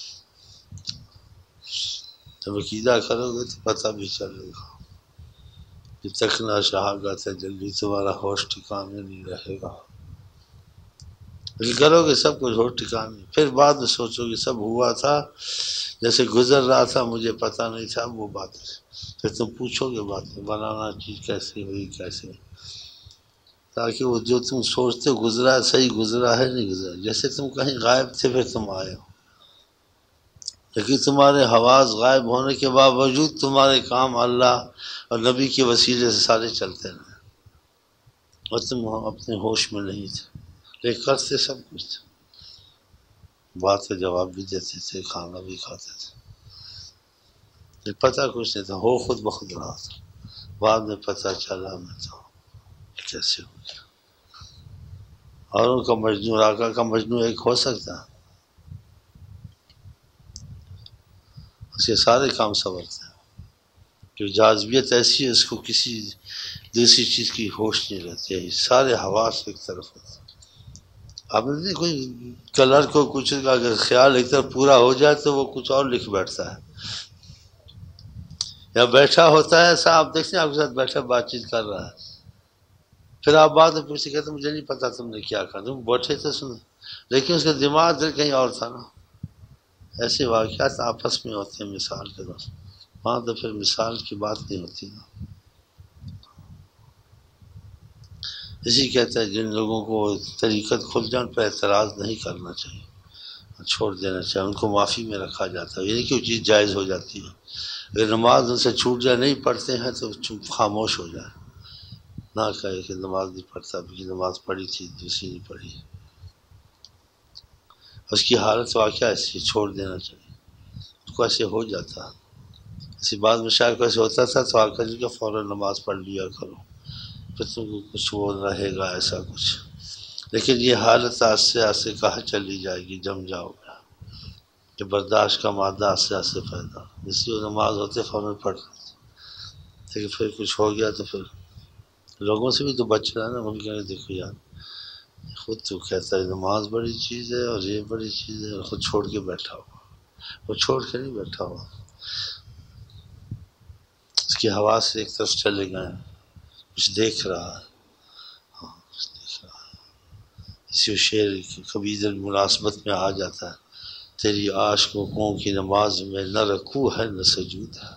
جب عقیدہ کرو گے تو پتہ بھی چلے گا کہ تکنا شہاگت ہے جلدی تمہارا ہوش ٹھکانے نہیں رہے گا، لیکن کرو گے سب کچھ ہوش ٹھکانے، پھر بعد میں سوچو گے سب ہوا تھا جیسے گزر رہا تھا مجھے پتہ نہیں تھا وہ بات، پھر تم پوچھو گے باتیں بنانا چیز کیسے ہوئی کیسے، تاکہ وہ جو تم سوچتے ہو گزرا ہے صحیح گزرا ہے نہیں گزرا، جیسے تم کہیں غائب تھے پھر تم آئے ہو، لیکن تمہارے حواس غائب ہونے کے باوجود تمہارے کام اللہ اور نبی کے وسیلے سے سارے چلتے رہے، اور تم اپنے ہوش میں نہیں تھے، لیکن کرتے سب کچھ تھے، بات کا جواب بھی دیتے تھے، کھانا بھی کھاتے تھے، لیکن پتہ کچھ نہیں تھا، ہو خود بخود رہا تھا، بعد میں پتہ چلا میں تو کیسے ہو گیا، اور ان کا مجنون آقا کا مجنون ایک ہو سکتا، اس کے سارے کام سنورتے ہیں، جو جاذبیت ایسی ہے اس کو کسی دوسری چیز کی ہوش نہیں رہتی ہے، سارے حواس ایک طرف ہوتے ہیں، اب نہیں کوئی کلر کو کچھ اگر خیال ایک طرف پورا ہو جائے تو وہ کچھ اور لکھ بیٹھتا ہے، یا بیٹھا ہوتا ہے ایسا آپ دیکھتے ہیں آپ کے ساتھ بیٹھا بات چیت کر رہا ہے، پھر آپ بعد میں پوچھتے کہتے مجھے نہیں پتا تم نے کیا کہا، تم بیٹھے تھے سن، لیکن اس کا دماغ دل کہیں اور تھا نا، ایسے واقعات آپس میں ہوتے ہیں مثال کے طور، وہاں تو پھر مثال کی بات نہیں ہوتی نا، اسی کہتا ہے جن لوگوں کو طریقت کھل جان پہ اعتراض نہیں کرنا چاہیے، چھوڑ دینا چاہیے، ان کو معافی میں رکھا جاتا ہے، یعنی کہ وہ چیز جائز ہو جاتی ہے، اگر نماز ان سے چھوٹ جائے نہیں پڑھتے ہیں تو چپ خاموش ہو جائے، نہ کہے کہ نماز نہیں پڑھتا، ابھی نماز پڑھی تھی دوسری نہیں پڑھی، اس کی حالت واقعہ ایسی چھوڑ دینا چاہیے، اس کو ایسے ہو جاتا، اسی بعد میں شاید کو ایسے ہوتا تھا تو آقا جی کا فوراً نماز پڑھ لیا کرو، پھر تم کو کچھ وہ رہے گا ایسا کچھ، لیکن یہ حالت آہستہ آہستہ کہاں چلی جائے گی، جم جاؤ گا کہ برداشت کا مادہ آہستہ آہستہ پیدا، جس کی وہ نماز ہوتے فوراً پڑھ لیتے، لیکن پھر کچھ ہو گیا تو پھر لوگوں سے بھی تو بچ رہا ہے نا، وہ بھی کہیں دیکھو یار خود تو کہتا ہے نماز بڑی چیز ہے اور یہ بڑی چیز ہے، اور خود چھوڑ کے بیٹھا ہوا، وہ چھوڑ کے نہیں بیٹھا ہوا، اس کی حواس سے ایک طرف چلے گئے، کچھ دیکھ رہا ہے، ہاں کچھ دیکھ رہا ہے، اسی شعر کبھی ادھر مناسبت میں آ جاتا ہے، تیری عاشقوں کی نماز میں نہ رکوع ہے نہ سجود ہے،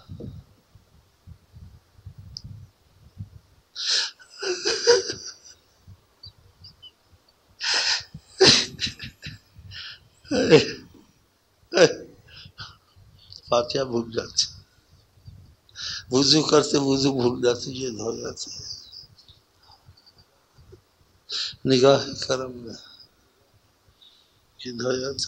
فاتحہ بھول جاتے، وضو کرتے وضو بھول جاتے، یہ ہو جاتے، نگاہ کرم میں یہ ہو جاتے،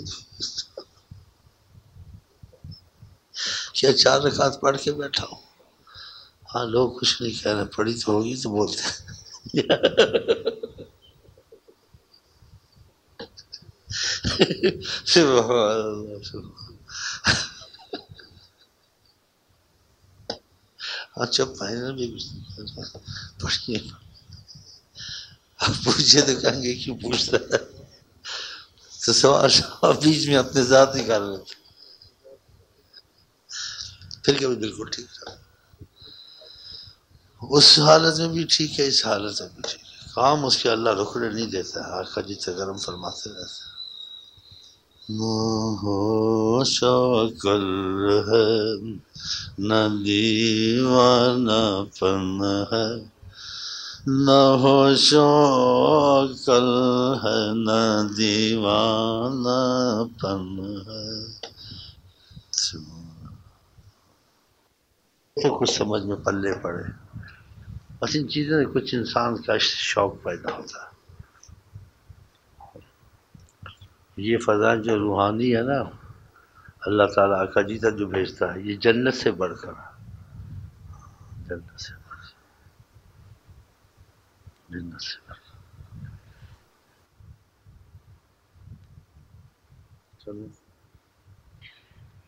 کیا 4 رکعت پڑھ کے بیٹھا ہوں، ہاں لوگ کچھ نہیں کہہ رہے، پڑھی تو ہوگی تو بولتے ہیں سبحان اللہ سبحان، اچھا پہلے بھی پڑھیے، پوچھے تو کہیں گے کیوں پوچھتا ہے، تو سوال بیچ میں اپنے ذات ہی کر رہے تھے، پھر کبھی بالکل ٹھیک رہا، اس حالت میں بھی ٹھیک ہے، اس حالت میں بھی ٹھیک ہے، کام اس کے اللہ رکھنے نہیں دیتا ہے، آقا جی تکرم فرماتے رہتے ہیں، نہ ہوش کل ہے نہ دیوانہ پن ہے، نہ ہوش کل ہے نہ دیوانہ پن ہے، تو کچھ سمجھ میں پلے پڑے، بس ان چیزوں سے کچھ انسان کا شوق پیدا ہوتا ہے، یہ فضا جو روحانی ہے نا، اللہ تعالیٰ آقا جی تک جو بھیجتا ہے یہ جنت سے بڑھ کر، جنت سے بڑھ کر، جنت سے بڑھ کر، چلو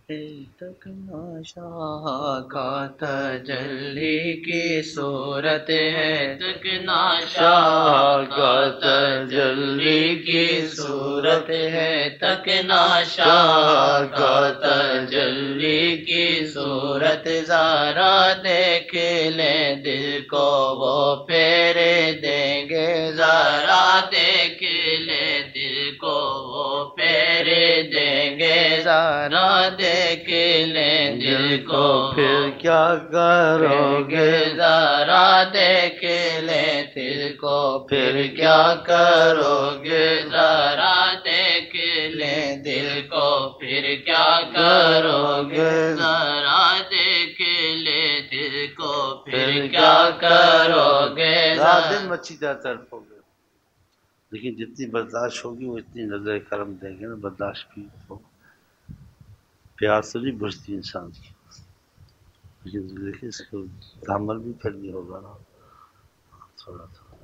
تک ناشا کا تجلی کی صورت ہے، تک ناشا کا تجلی کی صورت ہے، تک ناشا کا تجلی کی صورت، ذرا دیکھ لیں دل کو وہ پھیرے دیں گے، ذرا دیکھ لیں دل کو وہ پھیرے دیں گے، ذرا دیکھ لیں دل کو پھر کیا کرو گے، ذرا دیکھ لیں دل کو پھر کیا کرو گے، ذرا دیکھ لیں دل کو پھر کیا کرو گے، ذرا دیکھ لیں دل کو پھر کیا کرو گے، دل مچھی جاتا تڑپو گے، لیکن جتنی برداشت ہوگی وہ اتنی نظر کرم دیں گے نا، برداشت بھی ہو، پیاس تو نہیں بجھتی انسان کی، لیکن دیکھیں اس کو تحمل بھی پھر نہیں ہوگا نا، تھوڑا تھوڑا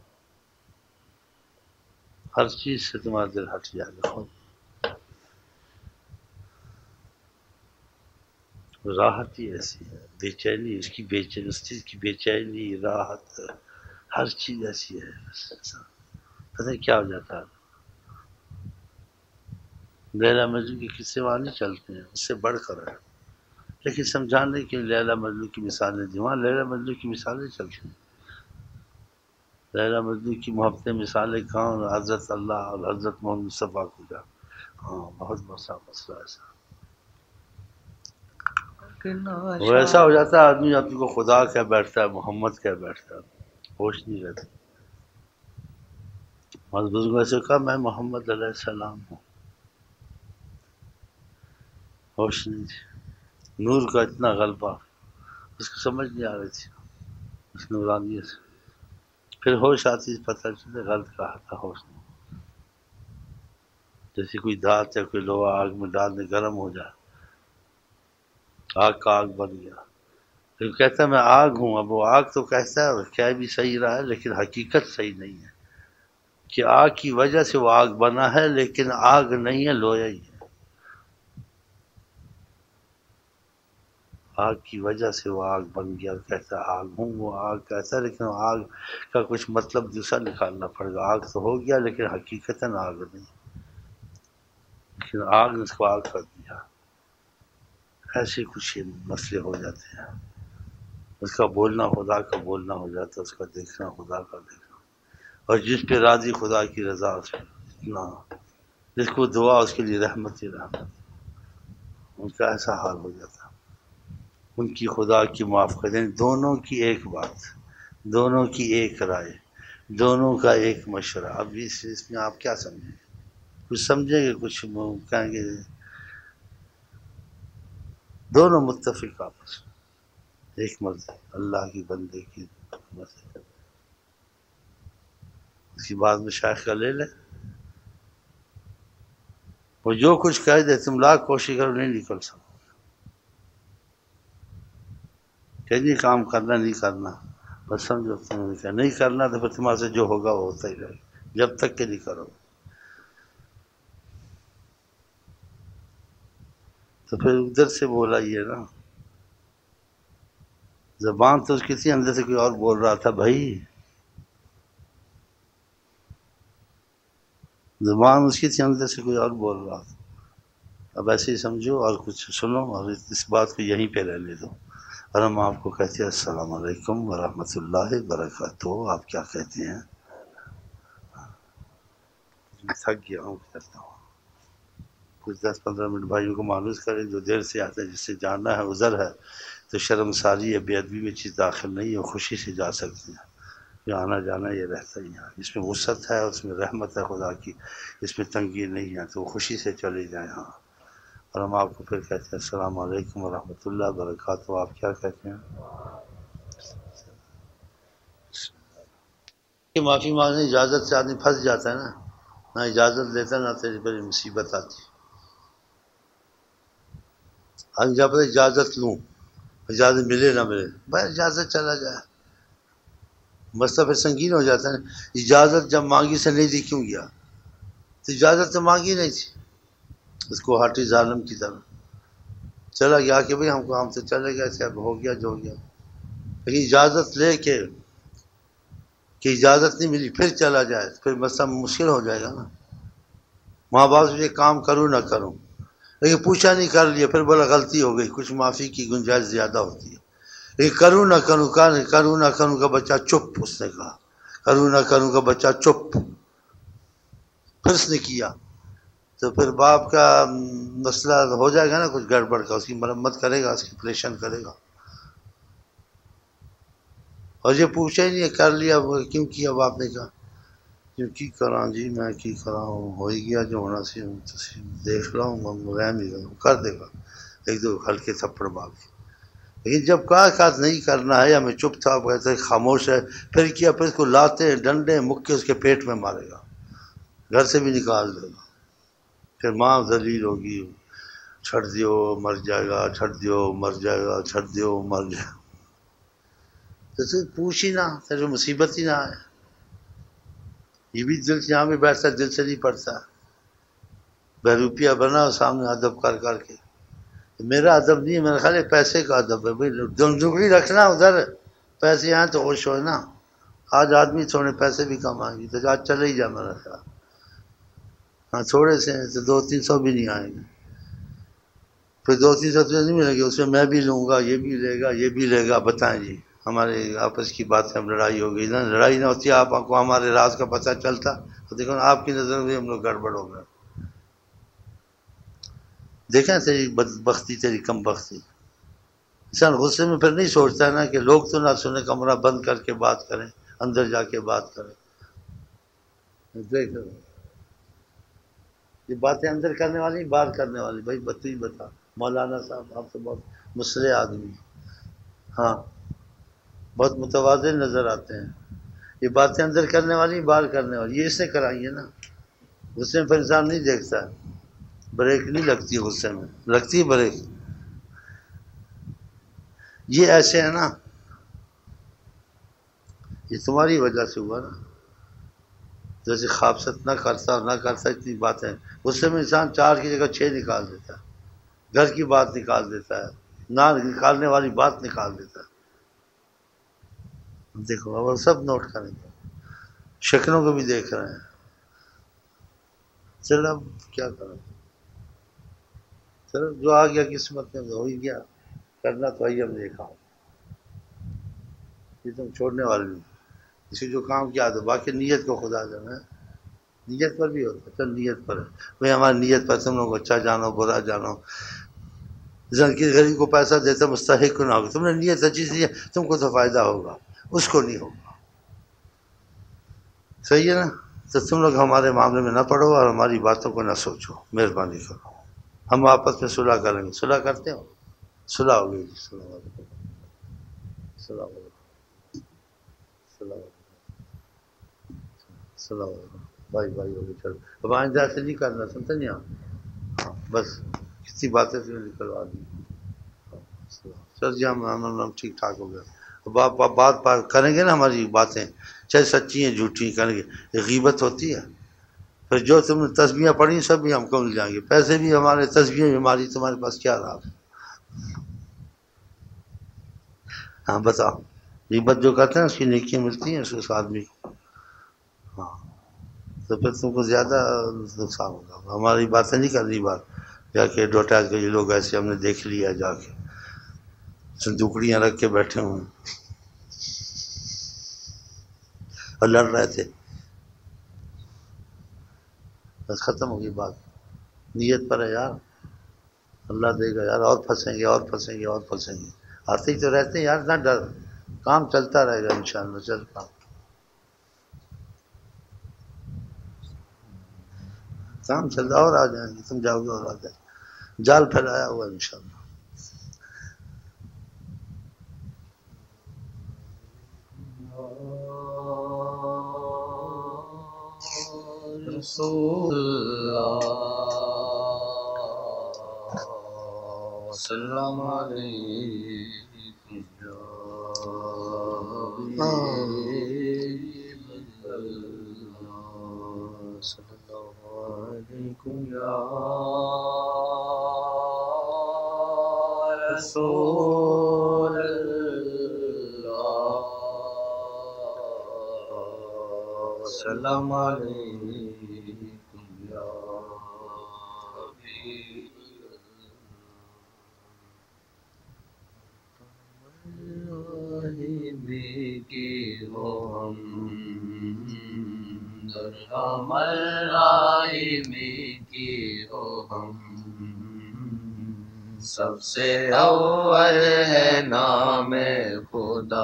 ہر چیز سے تمہارا دل ہٹ جائے گا خود، راحت ہی ایسی ہے، بے چینی اس کی بے چینی، اس چیز کی بے چینی، راحت، ہر چیز ایسی ہے، بس پتہ نہیں کیا ہو جاتا ہے۔ لیلا مجنون کے قصے وہاں نہیں چلتے ہیں، اس سے بڑھ کر ہے، لیکن سمجھانے کے لیے لیلا مجنون کی مثالیں دی، وہاں لیلا مجنون کی مثالیں چلتی ہیں، لیلا مجنون کی محبت مثالیں کہاں، حضرت اللہ اور حضرت محمد مصطفیٰ کو جا، ہاں بہت بڑا مسئلہ ایسا، وہ ایسا ہو جاتا ہے آدمی اپنے کو خدا کہہ بیٹھتا ہے، محمد کہہ بیٹھتا ہے، ہوش نہیں رہتا۔ ہمارے بزرگوں نے ایسے کہا میں محمد علیہ السلام ہوں، ہوش نہیں تھی، نور کا اتنا غلبہ، اس کو سمجھ نہیں آ رہی تھی اس نورانیت سے، پھر ہوش آتی پتہ چلے غلط کہا تھا، ہوش نہیں، جیسے کوئی دھات یا کوئی لوہا آگ میں ڈال دے گرم ہو جائے، آگ کا آگ بن گیا، پھر کہتا ہے میں آگ ہوں، اب وہ آگ تو کہتا ہے کیا بھی صحیح رہا ہے، لیکن حقیقت صحیح نہیں ہے کہ آگ کی وجہ سے وہ آگ بنا ہے، لیکن آگ نہیں ہے، لوہا ہی ہے، آگ کی وجہ سے وہ آگ بن گیا، کہتا ہے آگ ہوں، وہ آگ کہتا ہے، لیکن آگ کا کچھ مطلب دوسرا نکالنا پڑے گا، آگ تو ہو گیا لیکن حقیقتاً آگ نہیں، لیکن آگ نے اس کو آگ کر دیا، ایسے کچھ مسئلے ہو جاتے ہیں، اس کا بولنا خدا کا بولنا ہو جاتا ہے، اس کا دیکھنا خدا کا دیکھنا، اور جس پہ راضی خدا کی رضا، اس پہ اتنا، جس کو دعا اس کے لیے رحمت ہی رحمت، ان کا ایسا حال ہو جاتا، ان کی خدا کی معاف کر دیں، دونوں کی ایک بات، دونوں کی ایک رائے، دونوں کا ایک مشورہ، اب اس میں آپ کیا سمجھیں گے، کچھ سمجھیں گے، کچھ کہیں گے، دونوں متفق آپس میں، ایک مرضی اللہ کی بندے کی مرضی، اس کی بات میں شیخ کا لے لیں، وہ جو کچھ کہہ دے تم لاکھ کوشش کرو نہیں نکل سکو، کہ نہیں کام کرنا نہیں کرنا، بس سمجھو تم نے کہا نہیں کرنا تو پھر تمہارے سے جو ہوگا وہ ہوتا ہی رہے گا، جب تک کہ نہیں کرو، تو پھر ادھر سے بولا یہ نا، زبان تو اس کی تھی، اندر سے کوئی اور بول رہا تھا بھائی، زبان اس کی تھی، اندر سے کوئی اور بول رہا تھا، اب ایسے ہی سمجھو اور کچھ سنو، اور اس بات کو یہیں پہ رہنے دو، اور ہم آپ کو کہتے ہیں السلام علیکم ورحمۃ اللہ وبرکاتہ، آپ کیا کہتے ہیں، میں تھک گیا ہوں، کرتا ہوں کچھ 10-15 منٹ بھائیوں کو معلوم کریں، جو دیر سے آتے ہیں، جس سے جانا ہے عذر ہے، تو شرم ساری ہے، بے ادبی میں چیز داخل نہیں ہے، خوشی سے جا سکتے ہیں، یہ آنا جانا یہ رہتا ہی ہے، اس میں وسعت ہے، اس میں رحمت ہے خدا کی، اس میں تنگی نہیں ہے، تو خوشی سے چلے جائیں، ہاں، اور ہم آپ کو پھر کہتے ہیں السلام علیکم ورحمۃ اللہ وبرکاتہ، آپ کیا کہتے ہیں، کہ معافی مانگنے اجازت سے آدمی پھنس جاتا ہے نا، نہ اجازت لیتا نہ تیری بڑی مصیبت آتی، آدمی جب اجازت لوں، اجازت ملے نہ ملے، بھائی اجازت چلا جائے، مسئلہ پھر سنگین ہو جاتا ہے نا، اجازت جب مانگی سے نہیں دی کیوں گیا، تو اجازت تو مانگی نہیں تھی، اس کو ہاٹی ظالم کی طرح، چلا گیا کہ بھئی ہم کو ہم سے چلے گئے تھے، اب ہو گیا جو ہو گیا، لیکن اجازت لے کے کہ اجازت نہیں ملی پھر چلا جائے پھر مسئلہ مشکل ہو جائے گا نا. ماں باپ سے یہ کام کروں نہ کروں، لیکن پوچھا نہیں کر لیا، پھر بولا غلطی ہو گئی، کچھ معافی کی گنجائش زیادہ ہوتی ہے. لیکن کروں نہ کروں کروں نہ کروں کا بچہ چپ، اس نے کہا کروں نہ کروں کا بچہ چپ. پھر اس نے کیا تو پھر باپ کا مسئلہ ہو جائے گا نا کچھ گڑبڑ کا، اس کی مرمت کرے گا، اس کی پریشان کرے گا. اور یہ پوچھا ہی نہیں کر لیا کیوں کیا، باپ نے کہا کیوں کی کراں جی میں کی کراں ہو ہی گیا جو ہونا سی دیکھ لاؤں رحم ہی کر دے گا، ایک دو ہلکے تھپڑ باپ کے. لیکن جب کہا نہیں کرنا ہے یا میں چپ تھا کہتے خاموش ہے، پھر کیا، پھر اس کو لاتے ڈنڈے مکے اس کے پیٹ میں مارے گا، گھر سے بھی نکال دے گا. پھر ماں ذلیل ہوگی، چھڑ دیو مر جائے گا، چھڑ دیو مر جائے گا، چھڑ دیو مر جائے گا. تو پوچھ ہی نہ، تیرے مصیبت ہی نہ آئے. یہ بھی دل سے یہاں بھی بیٹھتا دل سے نہیں پڑتا، بہروپیہ بنا سامنے ادب کر کر کے. میرا ادب نہیں ہے، میرا خیال ہے پیسے کا ادب ہے بھائی، دگڑی رکھنا ادھر، پیسے یہاں تو ہوش ہو نا. آج آدمی تھوڑے پیسے بھی کمائیں گے تو آج چلے ہی جا میرا خیال. ہاں تھوڑے سے تو 200-300 بھی نہیں آئیں گے، پھر 200-300 نہیں ملے گی، اس میں میں بھی لوں گا، یہ بھی لے گا، یہ بھی لے گا. بتائیں جی ہمارے آپس کی بات ہے، اب لڑائی ہو گئی نا، لڑائی نہ ہوتی آپ کو ہمارے راز کا پتہ چلتا تو دیکھو نا آپ کی نظر میں ہم لوگ گڑبڑ ہو گئے. دیکھیں تیری بدبختی، تیری کم بختی. انسان غصے میں پھر نہیں سوچتا ہے نا کہ لوگ تو نہ سنیں، کمرہ بند کر کے بات کریں، اندر جا کے بات کریں. دیکھ یہ باتیں اندر کرنے والی باہر کرنے والی، بھائی بتی بتا. مولانا صاحب آپ تو بہت مسلح آدمی، ہاں بہت متوازن نظر آتے ہیں. یہ باتیں اندر کرنے والی باہر کرنے والی، یہ اس نے کرائی ہے نا. غصے میں پھر انسان نہیں دیکھتا ہے، بریک نہیں لگتی غصے میں، لگتی ہے بریک. یہ ایسے ہے نا، یہ تمہاری وجہ سے ہوا نا. جیسے خابست نہ کرتا اتنی باتیں، غصے میں انسان 4 کی جگہ 6 نکال دیتا ہے، گھر کی بات نکال دیتا ہے، نہ نکالنے والی بات نکال دیتا ہے. دیکھو اب سب نوٹ کریں گے، شکلوں کو بھی دیکھ رہے ہیں. چل اب کیا کریں، چلو جو آ گیا قسمت میں ہو ہی گیا، کرنا تو ہی ہم نے کام، یہ تم چھوڑنے والے نہیں. اسی جو کام کیا تو باقی نیت کو خدا جانا ہے، نیت پر بھی ہوتا ہے. چل نیت پر ہے بھائی، ہماری نیت پر تم لوگ اچھا جانو برا جانو. جن کی غریب کو پیسہ دیتا مستحق کو نہ ہوگا، تم نے نیت اچھی سی ہے تم کو تو فائدہ ہوگا، اس کو نہیں ہوگا. صحیح ہے نا. تو تم لوگ ہمارے معاملے میں نہ پڑھو اور ہماری باتوں کو نہ سوچو، مہربانی کرو. ہم آپس میں صلح کریں گے. صلح کرتے ہو؟ صلح ہو گئی جی. صلح علیکم، صلح علیکم، صلح علیکم، صلح علیکم. بھائی ہو گئی. چلو اب آئندہ ایسے نہیں کرنا، سنتے نہیں آپ. ہاں بس کسی باتیں سے نکلوا دی. سر جی ہم ٹھیک ٹھاک ہو گیا. بات کریں گے نا، ہماری باتیں چاہے سچی ہیں جھوٹی کریں گے. غیبت ہوتی ہے، پھر جو تم نے تسبیحیں پڑھی سب بھی ہم کو مل جائیں گے، پیسے بھی ہمارے، تسبیحیں بھی ہماری، تمہارے پاس کیا رہا. ہاں بتاؤ. غیبت جو کرتے ہیں اس کی نیکیاں ملتی ہیں اس آدمی کو. ہاں تو پھر تم کو زیادہ نقصان ہوگا. ہماری باتیں نہیں کر رہی بات جا کے ایڈورٹائز کے، یہ لوگ ایسے ہم نے دیکھ لیا جا کے صندوقڑیاں رکھ کے بیٹھے ہوئے اور لڑ رہے تھے. بس ختم ہوگی بات. نیت پر ہے یار، اللہ دے گا یار. اور پھنسیں گے اور پھنسیں گے اور پھنسیں گے، آتے ہی تو رہتے ہیں یار. نہ ڈر، کام چلتا رہے گا انشاءاللہ. چلتا کام چلتا اور آ جائیں گے، تم جاؤ گے اور آ جائیں گے. جال پھیلایا ہوا انشاءاللہ. رسول سلام علیکم صلی اللہ علیکم یا السلام علیکم یا حبیب کی ہو ہم درہم الراحمی کی ہو ہم سب سے اول ہے نام خدا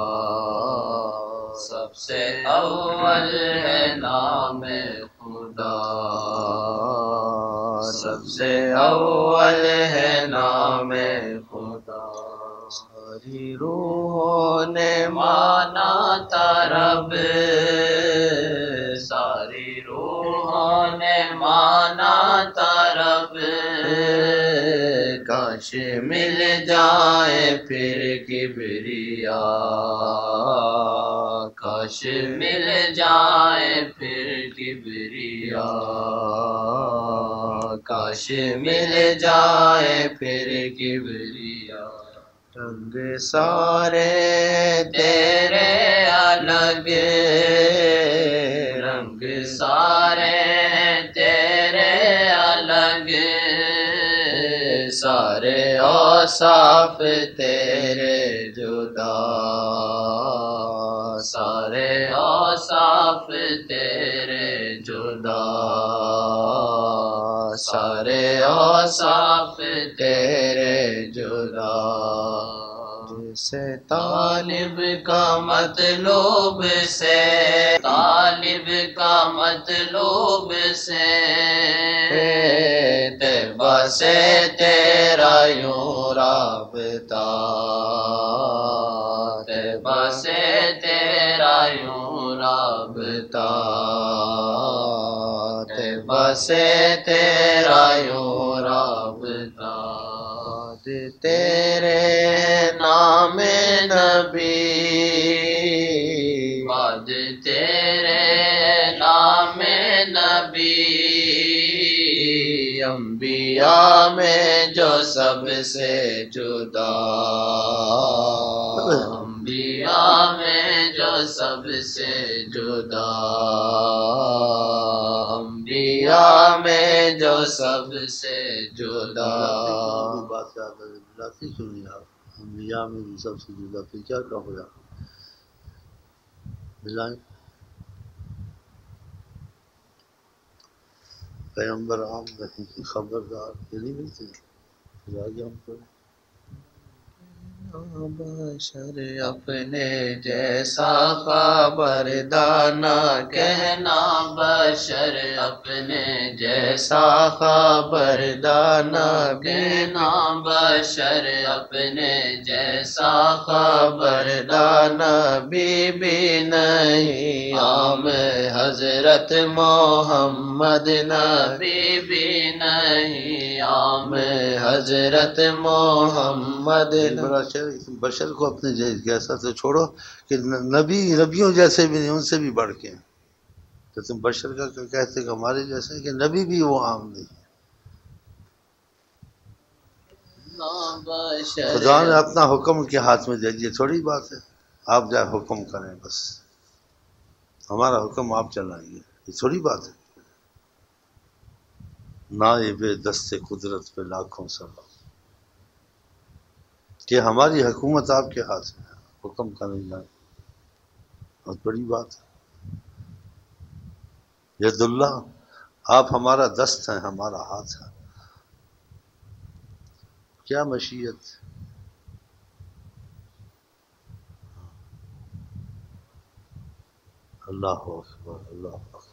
سب سے اول ہے نام خدا سب سے اول ہے نام خدا ساری روحوں نے مانا تھا رب ساری روحوں نے مانا تھا رب کاش مل جائے پھر کبریا کاش مل جائے پھر کبریا کاش مل جائے پھر کبریا رنگ سارے تیرے الگ رنگ سارے تیرے الگ سارے اوصاف تیرے جدا سارے اوصاف تیرے جدا سارے اوصاف تیرے جدا جیسے طالب کا مطلوب سے طالب کا مطلوب سے طیبہ سے تیرا یوں رابطہ طیبہ سے تیرا یوں رابطہ طیبہ سے تیرا یوں رابطہ تیرے نام نبی بعد تیرے نام نبی انبیاء میں جو سب سے جدا انبیاء میں جو سب سے جدا انبیاء میں جو سب سے جدا بات لاتی سنی آپ انبیاء میں بھی سب سے جدا پھر کیا ہوا ملائیں پیغمبر عام نہیں خبردار یہ نہیں ملتے آگے ہم کو بشر اپنے جیسا خبردانا کہنا بشر اپنے جیسا خبردانا کہنا بشر اپنے جیسا خبردانا بی بی نہیں عام حضرت محمد نبی بھی نہیں عام حضرت محمد بڑا بشر کو اپنے جیسا تو چھوڑو کہ نبیوں جیسے بھی نہیں ان سے بھی بڑھ کے تو تم بشر کا کہتے کہ ہمارے جیسے کہ نبی بھی وہ عام نہیں خدا نے اپنا حکم کے ہاتھ میں دے دیا تھوڑی بات ہے آپ جائے حکم کریں بس ہمارا حکم آپ چلائیں گے یہ تھوڑی بات ہے نائب دست قدرت پہ لاکھوں سلام کہ ہماری حکومت آپ کے ہاتھ میں ہے حکم کرنے جائیں بہت بڑی بات ہے ید اللہ آپ ہمارا دست ہیں ہمارا ہاتھ ہے کیا مشیت اللہ اکبر اللہ اکبر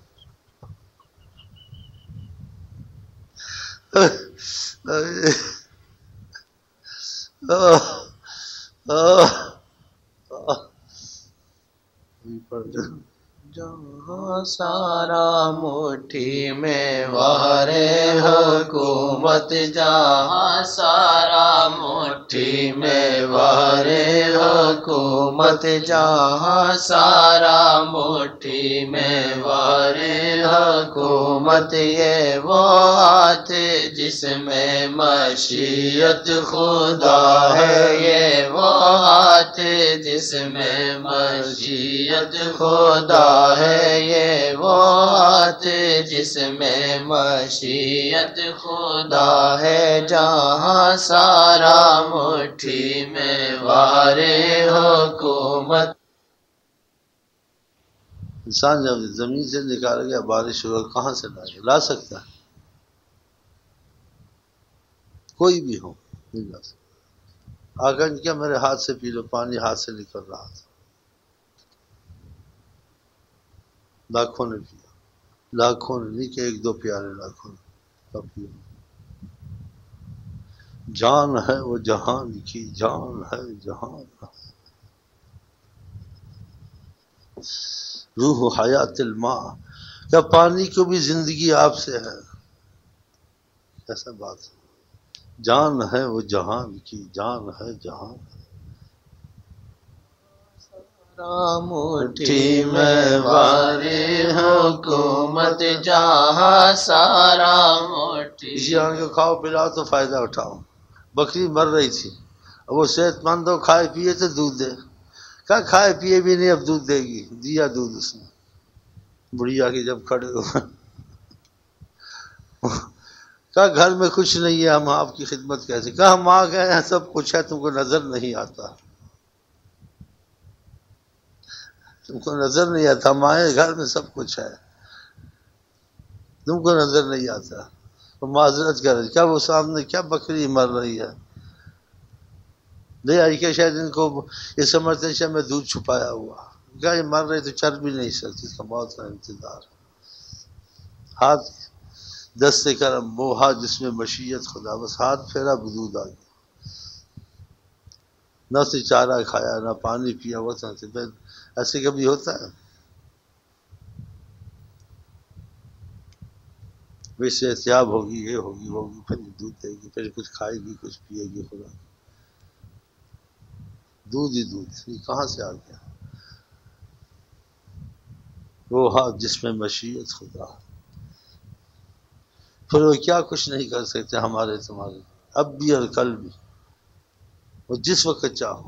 جہاں سارا مٹھی میں وارے حکومت جہاں سارا مٹھی میں وارے حکومت جہاں سارا مٹھی میں وارے حکومت یہ وہ ہاتھ جس میں مشیت خدا ہے یہ وہ ہاتھ جس میں مشیت خدا ہے، یہ وہ ہاتھ جس میں مشیت خدا ہے، جہاں سارا مٹھی میں وار حکومت۔ انسان جب زمین سے نکالا گیا بارش ہو کہاں سے لائے؟ لا سکتا ہے؟ کوئی بھی ہو نہیں لا سکتا۔ آقا نے کیا میرے ہاتھ سے پی لو، پانی ہاتھ سے نکل رہا تھا، لاکھوں نے پیا، لاکھوں نے نہیں کہ ایک دو پیالے، لاکھوں نے کب پیا۔ جان ہے وہ جہان کی، جان ہے جہان، روح حیات الماء، کیا پانی کو بھی زندگی آپ سے ہے؟ ایسا بات ہے، جان ہے وہ جہان کی، جان ہے جہان، مٹھی میں واری حکومت، جہاں سارا مٹھی۔ اسی آن کو کھاؤ پلاؤ تو فائدہ اٹھاؤ۔ بکری مر رہی تھی، اب وہ صحت مند ہو، کھائے پیے تو دودھ دے، کہا کھائے پیے بھی نہیں اب دودھ دے گی، دیا دودھ اس نے۔ بڑھیا کی جب کھڑے ہو کہا گھر میں کچھ نہیں ہے، ہم آپ کی خدمت کیسے؟ کہا ہم آ گئے ہیں، سب کچھ ہے، تم کو نظر نہیں آتا، تم کو نظر نہیں آتا، ہم آئے گھر میں سب کچھ ہے، تم کو نظر نہیں آتا۔ وہ معذرت کر رہے، کیا وہ سامنے کیا بکری مر رہی ہے، لے آئی کہ شاید ان کو یہ سمجھتے ہیں شاید میں دودھ چھپایا ہوا، کیا یہ مر رہی تو چل بھی نہیں سکتی، اس کا بہت سارا انتظار۔ ہاتھ دست کرم وہ ہاتھ جس میں مشیت خدا، بس ہاتھ پھیرا دودھ آ گیا، نہ سے چارہ کھایا نہ پانی پیا، وہ ایسے کبھی ہوتا ہے؟ ویسے احتیاب ہوگی، یہ ہوگی ہوگی، پھر دودھ دے گی، پھر کچھ کھائے گی کچھ پیے گی، خدا دودھ ہی دودھ، یہ کہاں سے آ گیا؟ وہ ہاتھ جس میں مشیت خدا، پھر وہ کیا کچھ نہیں کر سکتے ہمارے تمہارے، اب بھی اور کل بھی، وہ جس وقت چاہو۔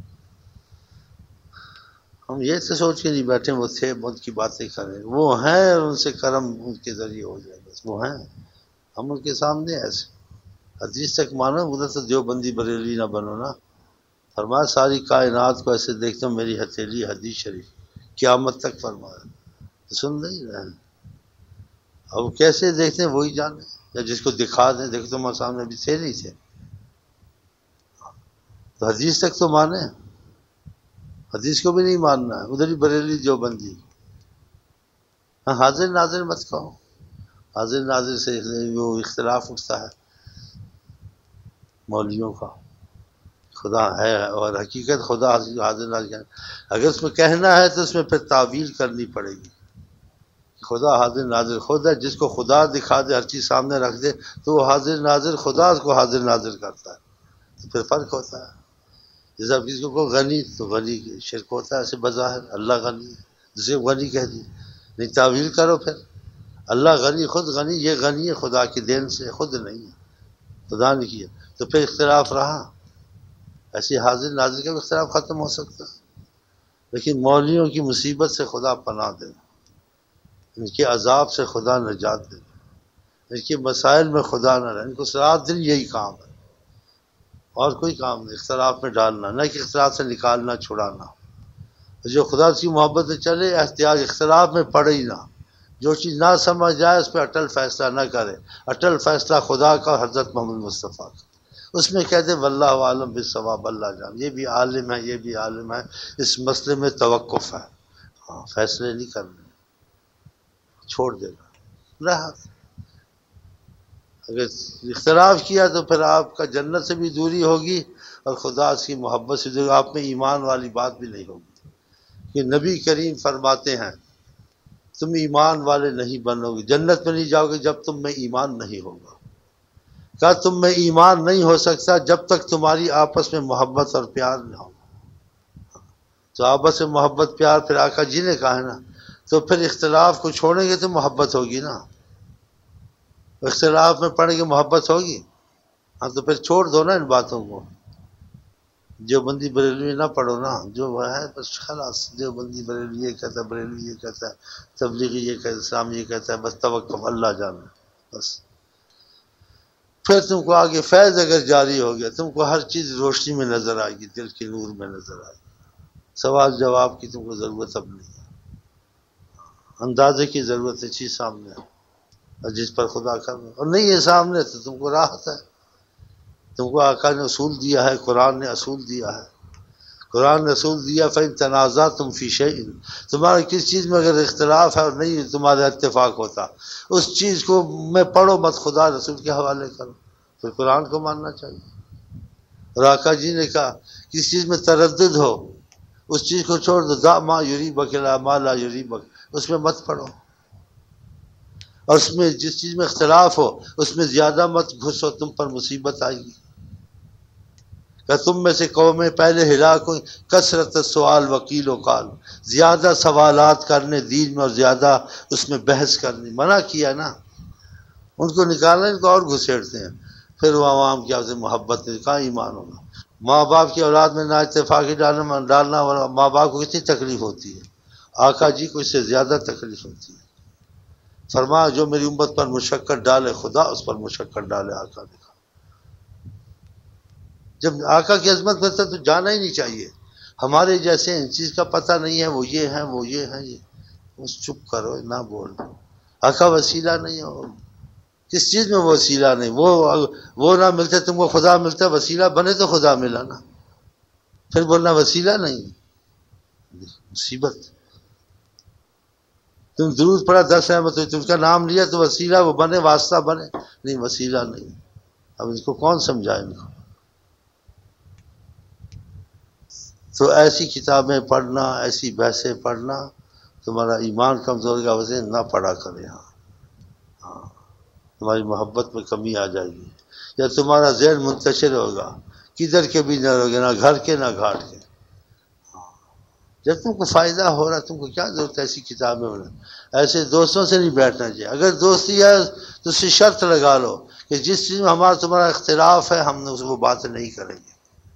ہم یہ تو سوچ کے نہیں بیٹھے وہ تھے ان کی باتیں کریں، وہ ہیں اور ان سے کرم ان کے ذریعے ہو جائے، بس وہ ہیں، ہم ان کے سامنے ایسے حدیث تک مانو، ادھر سے دیوبندی بریلی نہ بنو نا۔ فرمایا ساری کائنات کو ایسے دیکھتا ہوں میری ہتھیلی، حدیث شریف، قیامت تک فرمایا، سن نہیں رہے ہیں؟ اب کیسے دیکھتے ہیں وہی جانے، یا جس کو دکھا دیں، دیکھو تمہارے سامنے بھی تھے نہیں تھے، تو حدیث تک تو مانے، حدیث کو بھی نہیں ماننا ہے، ادھر ہی بریلی جو بندی۔ ہاں حاضر ناظر مت کہو، حاضر ناظر سے وہ اختلاف اٹھتا ہے مولویوں کا، خدا ہے اور حقیقت خدا حاضر ناظر، اگر اس میں کہنا ہے تو اس میں پھر تعویل کرنی پڑے گی، خدا حاضر ناظر خود ہے، جس کو خدا دکھا دے، ہر چیز سامنے رکھ دے تو وہ حاضر ناظر خدا اس کو حاضر ناظر کرتا ہے، تو پھر فرق ہوتا ہے۔ جیسا کسی کو غنی تو غنی شرک ہوتا ہے، ایسے بظاہر اللہ غنی ہے، جسے غنی کہہ دی، نہیں تعویل کرو پھر، اللہ غنی خود غنی، یہ غنی ہے خدا کی دین سے، خود نہیں ہے، خدا نے کیا، تو پھر اختلاف رہا، ایسے حاضر ناظر کا بھی اختلاف ختم ہو سکتا ہے، لیکن مولویوں کی مصیبت سے خدا پناہ دے، ان کے عذاب سے خدا نجات دے، ان کے مسائل میں خدا نہ رہے، ان کو رات دن یہی کام ہے، اور کوئی کام نہیں، اختلاف میں ڈالنا، نہ کہ اختلاف سے نکالنا چھڑانا، جو خدا کی محبت سے چلے احتیاط اختلاف میں پڑے ہی نہ، جو چیز نہ سمجھ جائے اس پہ اٹل فیصلہ نہ کرے، اٹل فیصلہ خدا کا، حضرت محمد مصطفیٰ کا، اس میں کہتے واللہ عالم بالصواب، اللہ جان، یہ بھی عالم ہے، یہ بھی عالم ہے، اس مسئلے میں توقف ہے، ہاں فیصلے نہیں کرنے، چھوڑ دینا رہا۔ اگر اختلاف کیا تو پھر آپ کا جنت سے بھی دوری ہوگی اور خدا کی محبت سے دوری، آپ میں ایمان والی بات بھی نہیں ہوگی، کہ نبی کریم فرماتے ہیں تم ایمان والے نہیں بنو گے، جنت میں نہیں جاؤ گے جب تم میں ایمان نہیں ہوگا، کہا تم میں ایمان نہیں ہو سکتا جب تک تمہاری آپس میں محبت اور پیار نہ ہو، تو آپس میں محبت پیار پھر آقا جی نے کہا ہے نا، تو پھر اختلاف کو چھوڑیں گے تو محبت ہوگی نا، اختلاف میں پڑیں گے محبت ہوگی، ہاں تو پھر چھوڑ دو نا ان باتوں کو، دیوبندی بریلوی نہ پڑھو نا، جو وہ ہے بس خلاص، دیوبندی بریلوی یہ کہتا ہے، بریلوی یہ کہتا ہے، تبلیغی یہ کہتا ہے، اسلام یہ کہتا ہے، بس توقف اللہ جانا بس. پھر تم کو آگے فیض اگر جاری ہو گیا، تم کو ہر چیز روشنی میں نظر آئے گی، دل کے نور میں نظر آئے گی. سوال جواب کی تم کو ضرورت اب نہیں ہے، اندازے کی ضرورت ہے، چیز سامنے ہے اور جس پر خدا کر، اور نہیں ہے سامنے تو تم کو راحت ہے. تم کو آقا نے اصول دیا ہے، قرآن نے اصول دیا ہے. قرآن نے اصول دیا فَإِن تَنَازَعْتُمْ فِي شَيْءٍ، تمہارا کس چیز میں اگر اختلاف ہے اور نہیں تمہارا اتفاق ہوتا، اس چیز کو میں پڑھو مت، خدا رسول کے حوالے کرو، پھر قرآن کو ماننا چاہیے. اور آقا جی نے کہا کس چیز میں تردد ہو اس چیز کو چھوڑ دو، دع ما یریبک الی ما لا یریبک، اس میں مت پڑھو. اور اس میں جس چیز میں اختلاف ہو اس میں زیادہ مت گھسو، تم پر مصیبت آئے گی. کہ تم میں سے قومیں پہلے ہلاک ہوئی، کثرت سوال وکیل و قال، زیادہ سوالات کرنے دین میں اور زیادہ اس میں بحث کرنے، منع کیا نا. ان کو نکالنا، ان کو اور گھسیڑتے ہیں. پھر وہ عوام کی آپ سے محبت نہیں، کہاں ایمان ہوگا. ماں باپ کی اولاد میں نا اتفاقی ڈالنا ماں باپ کو کتنی تکلیف ہوتی ہے، آقا جی کو اس سے زیادہ تکلیف ہوتی ہے. فرمایا جو میری امت پر مشقت ڈالے خدا اس پر مشقت ڈالے. آقا نے کہا جب آقا کی عظمت میں تو جانا ہی نہیں چاہیے. ہمارے جیسے ان چیز کا پتہ نہیں ہے، وہ یہ ہیں وہ یہ ہیں، یہ بس چپ کرو نہ بول. آقا وسیلہ نہیں ہو، کس چیز میں وہ وسیلہ نہیں، وہ نہ ملتے تم کو خدا ملتا، وسیلہ بنے تو خدا ملا نا. پھر بولنا وسیلہ نہیں، مصیبت. تم درود پڑھا 10 رحمت ہوئی، تم کا نام لیا تو وسیلہ وہ بنے، واسطہ بنے، نہیں وسیلہ نہیں. اب اس کو کون سمجھائے ان کو. تو ایسی کتابیں پڑھنا، ایسی بحثیں پڑھنا، تمہارا ایمان کمزور کا وجہ نہ پڑھا کرے. ہاں تمہاری محبت میں کمی آ جائے گی، یا تمہارا ذہن منتشر ہوگا، کدھر کے بھی نہ رہوگے، نہ گھر کے نہ گھاٹ کے. جب تم کو فائدہ ہو رہا تم کو کیا ضرورت ہے ایسی کتابیں ہونا. ایسے دوستوں سے نہیں بیٹھنا چاہیے. اگر دوستی ہے تو اس سے شرط لگا لو کہ جس چیز میں ہمارا تمہارا اختلاف ہے ہم نے وہ بات نہیں کریں گے.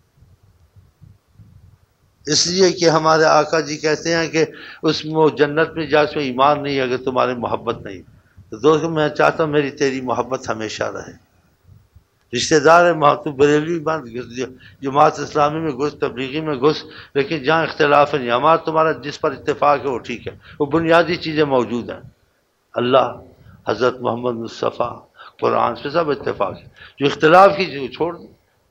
اس لیے کہ ہمارے آقا جی کہتے ہیں کہ اس میں وہ جنت میں جا اس میں ایمان نہیں، اگر تمہاری محبت نہیں. تو دوست میں چاہتا ہوں میری تیری محبت ہمیشہ رہے. رشتہ دار ہے، تو بریلوی بن جماعت اسلامی میں گھس، تبلیغی میں گھس، لیکن جہاں اختلاف ہے نہیں، ہمارا تمہارا جس پر اتفاق ہے وہ ٹھیک ہے، وہ بنیادی چیزیں موجود ہیں، اللہ، حضرت محمد مصطفیٰ، قرآن سے سب اتفاق ہے. جو اختلاف کی چیز چھوڑ دو.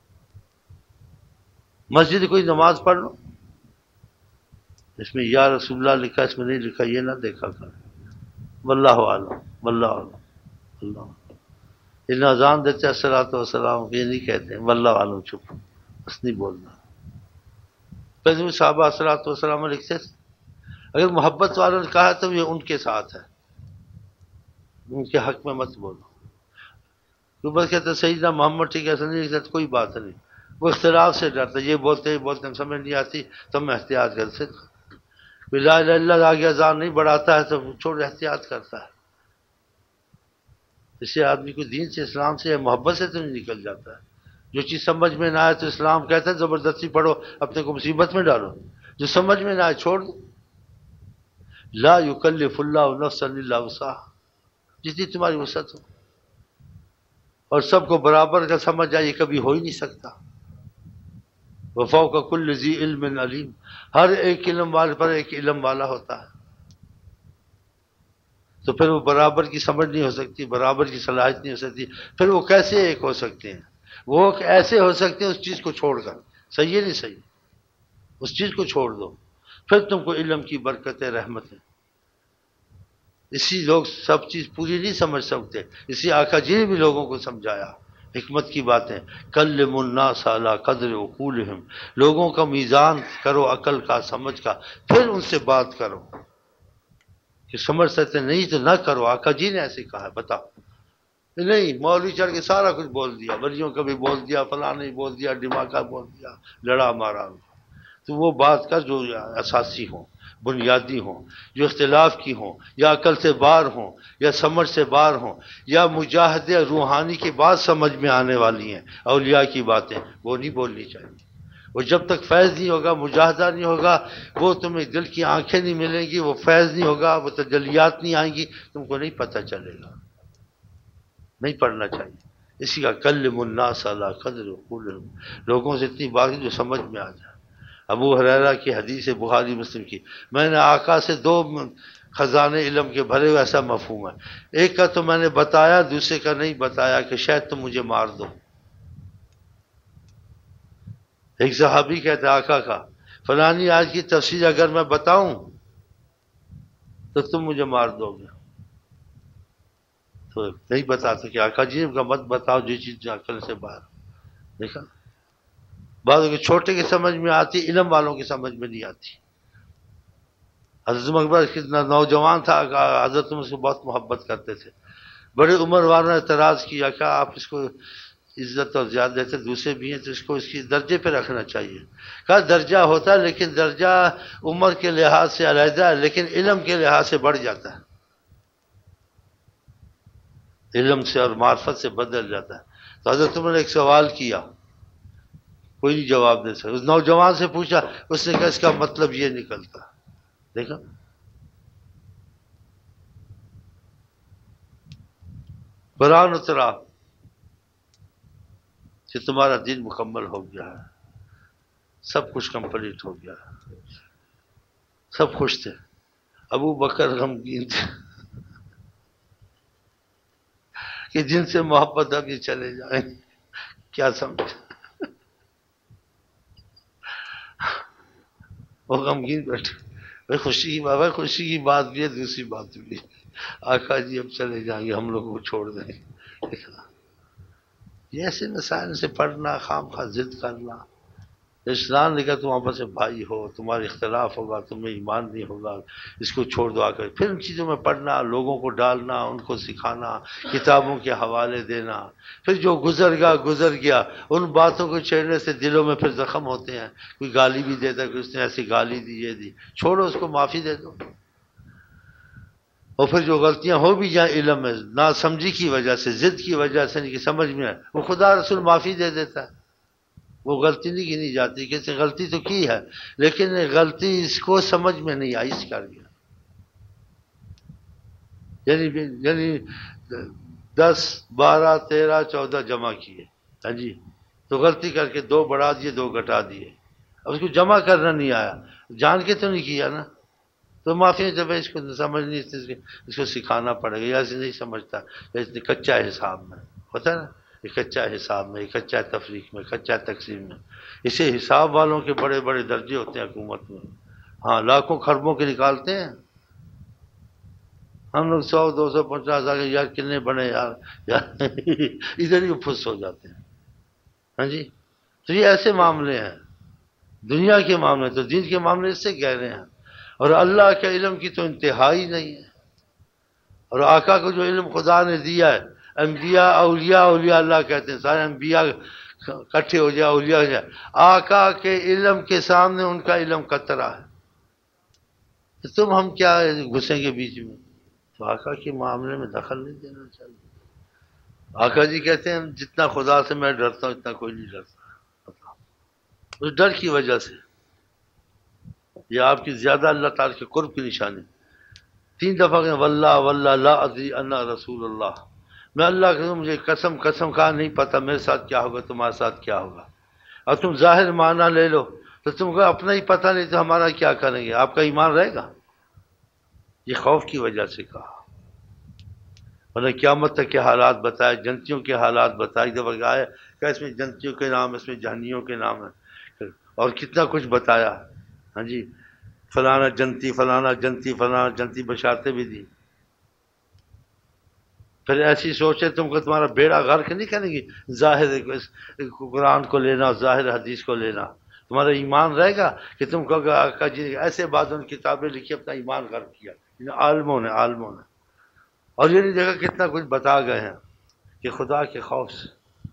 مسجد کوئی نماز پڑھ لو، اس میں یا رسول اللہ لکھا اس میں نہیں لکھا یہ نہ دیکھا کر. واللہ عالم، واللہ عالم، اللہ. ان اذان دیتے الصلوۃ والسلام یہ نہیں کہتے ہیں واللہ عالم، چپ بس نہیں بولنا. پھر صحابہ الصلوۃ والسلام لکھتے تھے. اگر محبت والوں نے کہا تو یہ ان کے ساتھ ہے، ان کے حق میں مت بولو. تو بس کہتے سیدنا محمد ٹھیک ہے، ایسا نہیں لکھتا کوئی بات نہیں. وہ اختلاف سے ڈرتا، یہ بولتے سمجھ نہیں آتی تو میں احتیاط کرتے. لا الہ الا اللہ آگے اذان نہیں بڑھاتا ہے تو چھوڑ احتیاط کرتا ہے. اس سے آدمی کو دین سے، اسلام سے، محبت سے تو نہیں نکل جاتا ہے. جو چیز سمجھ میں نہ آئے تو اسلام کہتا ہے زبردستی پڑھو، اپنے کو مصیبت میں ڈالو. جو سمجھ میں نہ آئے چھوڑ دو. لا یکلف اللہ نفسا الا وسعها، جتنی تمہاری وسعت ہو. اور سب کو برابر کا سمجھ آئے یہ کبھی ہو ہی نہیں سکتا. وفوق کل ذی علم علیم، ہر ایک علم والے پر ایک علم والا ہوتا ہے. تو پھر وہ برابر کی سمجھ نہیں ہو سکتی، برابر کی صلاحیت نہیں ہو سکتی. پھر وہ کیسے ایک ہو سکتے ہیں؟ وہ ایسے ہو سکتے ہیں اس چیز کو چھوڑ کر. صحیح ہے نہیں صحیح؟ اس چیز کو چھوڑ دو، پھر تم کو علم کی برکتیں، رحمتیں. اسی لوگ سب چیز پوری نہیں سمجھ سکتے، اسی آقا جی نے بھی لوگوں کو سمجھایا حکمت کی باتیں. کلم الناس علی قدر عقولہم، لوگوں کا میزان کرو عقل کا، سمجھ کا، پھر ان سے بات کرو. کہ سمجھ سکتے نہیں تو نہ کرو. آقا جی نے ایسے کہا ہے، بتاؤ. نہیں مولوی چڑھ کے سارا کچھ بول دیا، ولیوں کا بھی بول دیا، فلاں نے بول دیا، دماغہ بول دیا، لڑا مارا. تو وہ بات کا جو اساسی ہوں، بنیادی ہوں، جو اختلاف کی ہوں، یا عقل سے باہر ہوں، یا سمجھ سے باہر ہوں، یا مجاہدے روحانی کے بعد سمجھ میں آنے والی ہیں، اولیاء کی باتیں، وہ نہیں بولنی چاہیے. وہ جب تک فیض نہیں ہوگا، مجاہدہ نہیں ہوگا، وہ تمہیں دل کی آنکھیں نہیں ملیں گی، وہ فیض نہیں ہوگا، وہ تجلیات نہیں آئیں گی، تم کو نہیں پتہ چلے گا. نہیں پڑھنا چاہیے. اسی کا کلم الناس علی قدر عقولہم، لوگوں سے اتنی بات جو سمجھ میں آ جائے. ابو ہریرہ کی حدیث بخاری مسلم کی، میں نے آقا سے دو خزانے علم کے بھرے ہوئے ایسا مفہوم ہے. ایک کا تو میں نے بتایا، دوسرے کا نہیں بتایا کہ شاید تم مجھے مار دو. ایک صحابی کہتے آقا کا فلانی آج کی تفسیر اگر میں بتاؤں تو تم مجھے مار دو گے. تو نہیں بتا سکے. آقا جی کا مت بتاؤ جو چیز عقل سے باہر. دیکھا، بعضوں کے چھوٹے کی سمجھ میں آتی، علم والوں کی سمجھ میں نہیں آتی. حضرت اکبر کتنا نوجوان تھا، حضرت اس کو بہت محبت کرتے تھے. بڑے عمر والوں نے اعتراض کیا کہ آپ اس کو عزت اور زیادہ دیتے، دوسرے بھی ہیں تو اس کو اس کی درجے پہ رکھنا چاہیے. کہا درجہ ہوتا ہے لیکن درجہ عمر کے لحاظ سے علیحدہ ہے، لیکن علم کے لحاظ سے بڑھ جاتا ہے. علم سے اور معرفت سے بدل جاتا ہے. تو حضرت عمر نے ایک سوال کیا، کوئی نہیں جواب دے سکتا. اس نوجوان سے پوچھا، اس نے کہا اس کا مطلب یہ نکلتا. دیکھا، قرآن اترا کہ تمہارا دین مکمل ہو گیا ہے، سب کچھ کمپلیٹ ہو گیا ہے. سب خوش تھے. ابو بکر غمگین تھے کہ جن سے محبت اب یہ چلے جائیں. کیا سمجھ، وہ غمگین بیٹھے. بھائی خوشی کی بات، خوشی کی بات بھی ہے، دوسری بات بھی ہے. آقا جی اب چلے جائیں گے، ہم لوگوں کو چھوڑ دیں گے. یہ ایسے مسائل سے پڑھنا، خام خواہ ضد کرنا. اسلام نے کہا تم آپس میں بھائی ہو، تمہارا اختلاف ہوگا، تمہیں ایمان نہیں ہوگا، اس کو چھوڑ دو. آ کر پھر ان چیزوں میں پڑھنا، لوگوں کو ڈالنا، ان کو سکھانا، کتابوں کے حوالے دینا. پھر جو گزر گیا ان باتوں کو چھیڑنے سے دلوں میں پھر زخم ہوتے ہیں. کوئی گالی بھی دیتا ہے کہ اس نے ایسی گالی دی، یہ دی. چھوڑو اس کو، معافی دے دو. اور پھر جو غلطیاں ہو بھی جائیں علم میں، نا سمجھی کی وجہ سے، ضد کی وجہ سے، نہیں کہ سمجھ میں آئے، وہ خدا رسول معافی دے دیتا ہے. وہ غلطی نہیں گنی جاتی، کسی غلطی تو کی ہے لیکن غلطی اس کو سمجھ میں نہیں آئی، اس کر گیا. یعنی 10 12 13 14 جمع کیے، ہاں جی، تو غلطی کر کے 2 بڑھا دیے، 2 گھٹا دیے. اب اس کو جمع کرنا نہیں آیا، جان کے تو نہیں کیا نا. تو معافی جب اس کو سمجھ نہیں، اس کو سکھانا پڑے گا. ایسے نہیں سمجھتا، کچا حساب میں ہوتا ہے نا، یہ کچا حساب میں، یہ کچا تفریق میں، کچا تقسیم میں. اسے حساب والوں کے بڑے بڑے درجے ہوتے ہیں حکومت میں. ہاں، لاکھوں خربوں کے نکالتے ہیں. ہم لوگ 100 250 آگے یار کتنے بنے یار ادھر ہی پھس ہو جاتے ہیں. ہاں جی، تو یہ ایسے معاملے ہیں. دنیا کے معاملے تو دین کے معاملے اس سے گہرے ہیں. اور اللہ کے علم کی تو انتہائی نہیں ہے. اور آقا کو جو علم خدا نے دیا ہے، انبیاء اولیاء، اولیاء اللہ کہتے ہیں، سارے انبیاء کٹھے ہو جائے، اولیاء ہو جائے. آقا کے علم کے سامنے ان کا علم قطرہ ہے. تو تم ہم کیا گھسیں گے بیچ میں؟ تو آقا کے معاملے میں دخل نہیں دینا چاہیے. آقا جی کہتے ہیں جتنا خدا سے میں ڈرتا ہوں اتنا کوئی نہیں ڈرتا. اس ڈر کی وجہ سے یہ آپ کی زیادہ اللہ تعالیٰ کے قرب کی نشانی. 3 دفعہ کہ واللہ واللہ لا ادری انا رسول اللہ، میں اللہ کے مجھے قسم کہا نہیں پتہ میرے ساتھ کیا ہوگا، تمہارے ساتھ کیا ہوگا. اور تم ظاہر معنی لے لو تو تم کو اپنا ہی پتہ نہیں تو ہمارا کیا کریں گے، آپ کا ایمان رہے گا. یہ خوف کی وجہ سے کہا. انہوں نے قیامت تک کے حالات بتائے، جنتیوں کے حالات بتائے. ایک دفعہ آئے کہ اس میں جنتیوں کے نام، اس میں جہنیوں کے نام ہیں، اور کتنا کچھ بتایا. ہاں جی، فلانا جنتی، فلانا جنتی، فلانا جنتی، بشارتیں بھی دی. پھر ایسی سوچے تم کو تمہارا بیڑا غرق نہیں کریں گی. ظاہر قرآن کو لینا، ظاہر حدیث کو لینا. تمہارا ایمان رہے گا کہ تم کو آقا جی ایسے بعض ان کتابیں لکھی اپنا ایمان غرق کیا عالموں نے. اور یہ نہیں دیکھا کتنا کچھ بتا گئے ہیں کہ خدا کے خوف سے،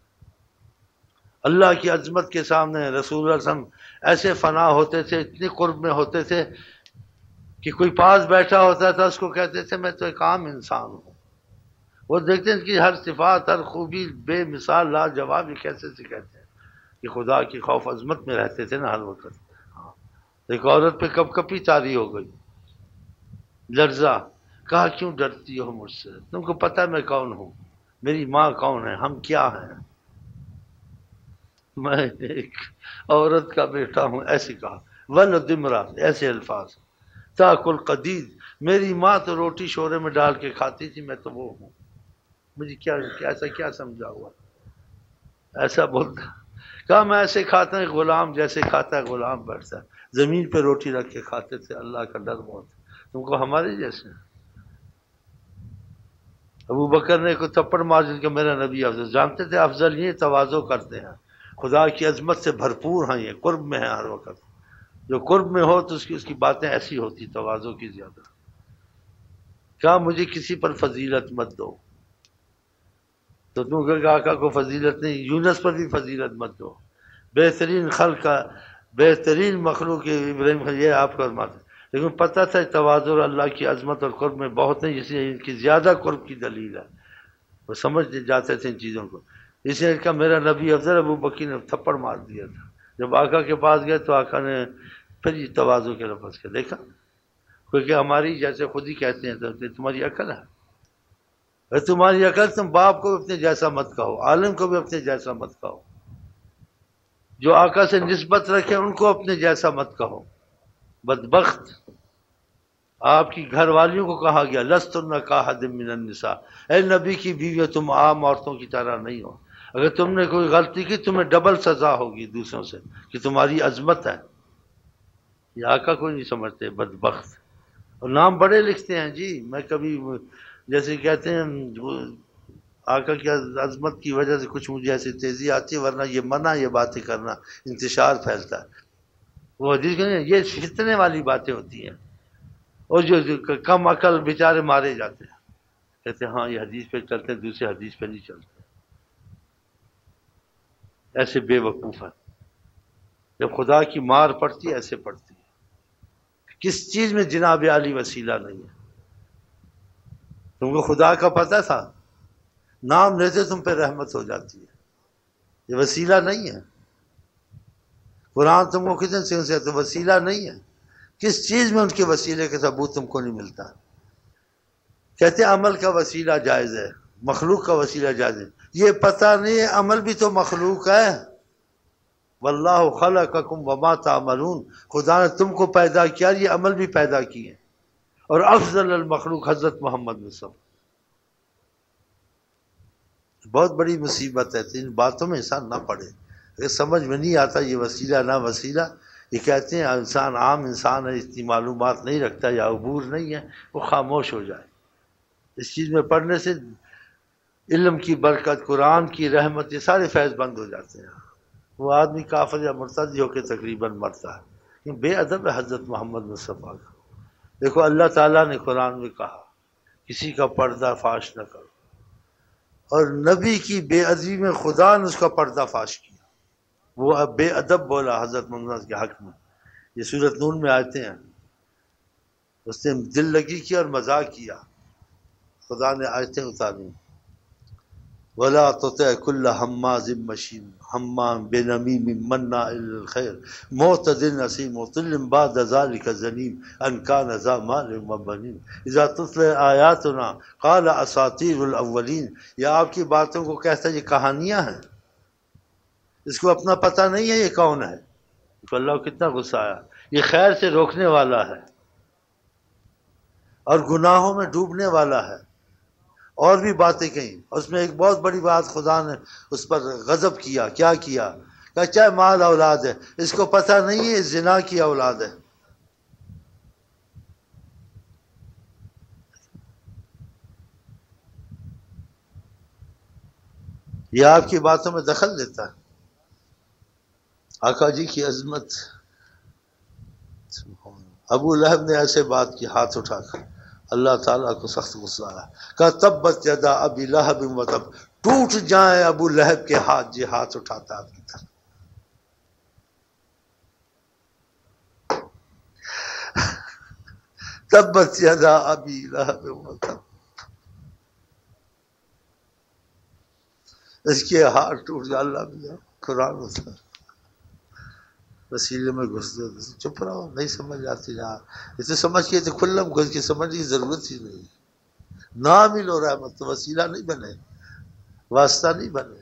اللہ کی عظمت کے سامنے رسول اللہ صلی اللہ علیہ وسلم ایسے فنا ہوتے تھے، اتنے قرب میں ہوتے تھے کہ کوئی پاس بیٹھا ہوتا تھا اس کو کہتے تھے میں تو ایک عام انسان ہوں. وہ دیکھتے ہیں کہ ہر صفات، ہر خوبی بے مثال لاجواب، یہ کیسے سے کہتے ہیں. کہ خدا کی خوف عظمت میں رہتے تھے نا ہر وقت. ایک عورت پہ کب کبھی طاری ہو گئی، لرزا. کہا کیوں ڈرتی ہو مجھ سے؟ تم کو پتہ میں کون ہوں، میری ماں کون ہے، ہم کیا ہیں؟ میں ایک عورت کا بیٹا ہوں، ایسے کہا. ولد امرأ، ایسے الفاظ. تاکل قدید، میری ماں تو روٹی شورے میں ڈال کے کھاتی تھی، میں تو وہ ہوں. مجھے ایسا کیا سمجھا ہوا، ایسا بولتا. کہا میں ایسے کھاتا ہوں غلام جیسے کھاتا ہے غلام بیٹھتا ہے. زمین پہ روٹی رکھ کے کھاتے تھے، اللہ کا ڈر بہت. تم کو ہمارے جیسے. ابو بکر نے کو تھپڑ مار دیا کہ میرا نبی افضل. جانتے تھے افضل یہ تواضع کرتے ہیں، خدا کی عظمت سے بھرپور ہیں، یہ قرب میں ہیں ہر وقت. جو قرب میں ہو تو اس کی باتیں ایسی ہوتی، تواضع کی زیادہ. کہا مجھے کسی پر فضیلت مت دو. تو تم کہ آقا کو فضیلت نہیں، یونس پر بھی فضیلت مت دو. بہترین خلق کا بہترین مخلوق ابراہیم یہ آپ کو فرماتے. لیکن پتہ تھا تواضع اللہ کی عظمت اور قرب میں بہت نہیں، اس لیے ان کی زیادہ قرب کی دلیل ہے. وہ سمجھ جاتے تھے ان چیزوں کو. اس لیے کہا میرا نبی افضل. ابو بکر نے تھپڑ مار دیا تھا. جب آقا کے پاس گئے تو آقا نے پھر یہ تواضع کے لفظ کے دیکھا. کیونکہ ہماری جیسے خود ہی کہتے ہیں تو تمہاری عقل ہے، تمہاری عقل. تم باپ کو بھی اپنے جیسا مت کہو، عالم کو بھی اپنے جیسا مت کہو، جو آقا سے نسبت رکھے ان کو اپنے جیسا مت کہو. بدبخت. آپ کی گھر والیوں کو کہا گیا لستن کاحد من النساء، اے نبی کی بیوی تم عام عورتوں کی طرح نہیں ہو. اگر تم نے کوئی غلطی کی تمہیں ڈبل سزا ہوگی دوسروں سے، کہ تمہاری عظمت ہے. یہ آقا کوئی نہیں سمجھتے، بدبخت. اور نام بڑے لکھتے ہیں جی. میں کبھی جیسے کہتے ہیں آقا کی عظمت کی وجہ سے کچھ مجھے ایسی تیزی آتی ہے، ورنہ یہ منع یہ باتیں کرنا انتشار پھیلتا ہے. وہ حدیث کہتے ہیں یہ فتنے والی باتیں ہوتی ہیں، اور جو کم عقل بیچارے مارے جاتے ہیں. کہتے ہیں ہاں یہ حدیث پہ چلتے ہیں، دوسرے حدیث پہ نہیں چلتے. ایسے بے وقوف ہیں. جب خدا کی مار پڑتی ہے ایسے پڑتی ہے. کس چیز میں جناب علی وسیلہ نہیں ہے. تم کو خدا کا پتہ تھا، نام لیتے تم پہ رحمت ہو جاتی ہے. یہ وسیلہ نہیں ہے. قرآن تم کو کتنے سے تو وسیلہ نہیں ہے. کس چیز میں ان کے وسیلے کے ثبوت تم کو نہیں ملتا. کہتے ہیں عمل کا وسیلہ جائز ہے، مخلوق کا وسیلہ جائز ہے. یہ پتہ نہیں ہے عمل بھی تو مخلوق ہے. واللہ خلقکم وما تعملون، خدا نے تم کو پیدا کیا، یہ عمل بھی پیدا کیے. اور افضل المخلوق حضرت محمد مصطفیٰ. بہت بڑی مصیبت ہے. ان باتوں میں انسان نہ پڑے. اگر سمجھ میں نہیں آتا یہ وسیلہ نہ وسیلہ، یہ کہتے ہیں انسان عام انسان ہے، اتنی معلومات نہیں رکھتا یا عبور نہیں ہے، وہ خاموش ہو جائے. اس چیز میں پڑھنے سے علم کی برکت، قرآن کی رحمت، یہ سارے فیض بند ہو جاتے ہیں. وہ آدمی کافر یا مرتد ہو کے تقریباً مرتا ہے. یہ بے ادب ہے حضرت محمد مصطفیٰ کا. دیکھو اللہ تعالیٰ نے قرآن میں کہا کسی کا پردہ فاش نہ کرو، اور نبی کی بے ادبی میں خدا نے اس کا پردہ فاش کیا. وہ اب بے ادب بولا حضرت محمد کے حق میں. یہ سورۃ نون میں آتے ہیں. اس نے دل لگی کی اور مذاق کیا. خدا نے آیتیں اتاری وَلَا تُطِعْ كُلَّ هَمَّازٍ مَّشِينٍ حَمَّامٍ بِنَمِيمٍ مَّنَّاعٍ لِّلْخَيْرِ مُعْتَدٍ أَثِيمٍ عُتُلٍّ بَعْدَ ذَلِكَ زَنِيمٍ أَن كَانَ ذَا مَالٍ وَبَنِينَ إِذَا تُتْلَىٰ آيَاتُنَا قَالَ أَسَاطِيرُ الْأَوَّلِينَ. یہ آپ کی باتوں کو کہتا ہے یہ کہانیاں ہیں، اس کو اپنا پتہ نہیں ہے یہ کون ہے. تو اللہ کو کتنا غصہ آیا. یہ خیر سے روکنے والا ہے اور گناہوں میں ڈوبنے والا ہے. اور بھی باتیں کہیں. اس میں ایک بہت بڑی بات خدا نے اس پر غضب کیا. کیا کیا؟ کہ چاہے مال اولاد ہے، اس کو پتہ نہیں ہے زنا کی اولاد ہے. یہ آپ کی باتوں میں دخل دیتا ہے. آقا جی کی عظمت. ابو لہب نے ایسے بات کی ہاتھ اٹھا کر، اللہ تعالیٰ کو سخت غصہ آیا. کہا تبت یدا ابی لہب و تب، ٹوٹ جائیں ابو لہب کے ہاتھ جی ہاتھ اٹھاتا آپ کی طرف. تبت یدا ابی لہب و تب، اس کے ہاتھ ٹوٹ جائے. اللہ بھی قرآن اتار وسیلے میں گھس دو، چپ رہو، نہیں سمجھ آتی نا، اسے سمجھ کے تو کھلم گھس کے سمجھنے کی ضرورت ہی نہیں، نام ہی لو رحمت، تو وسیلہ نہیں بنے، واسطہ نہیں بنے.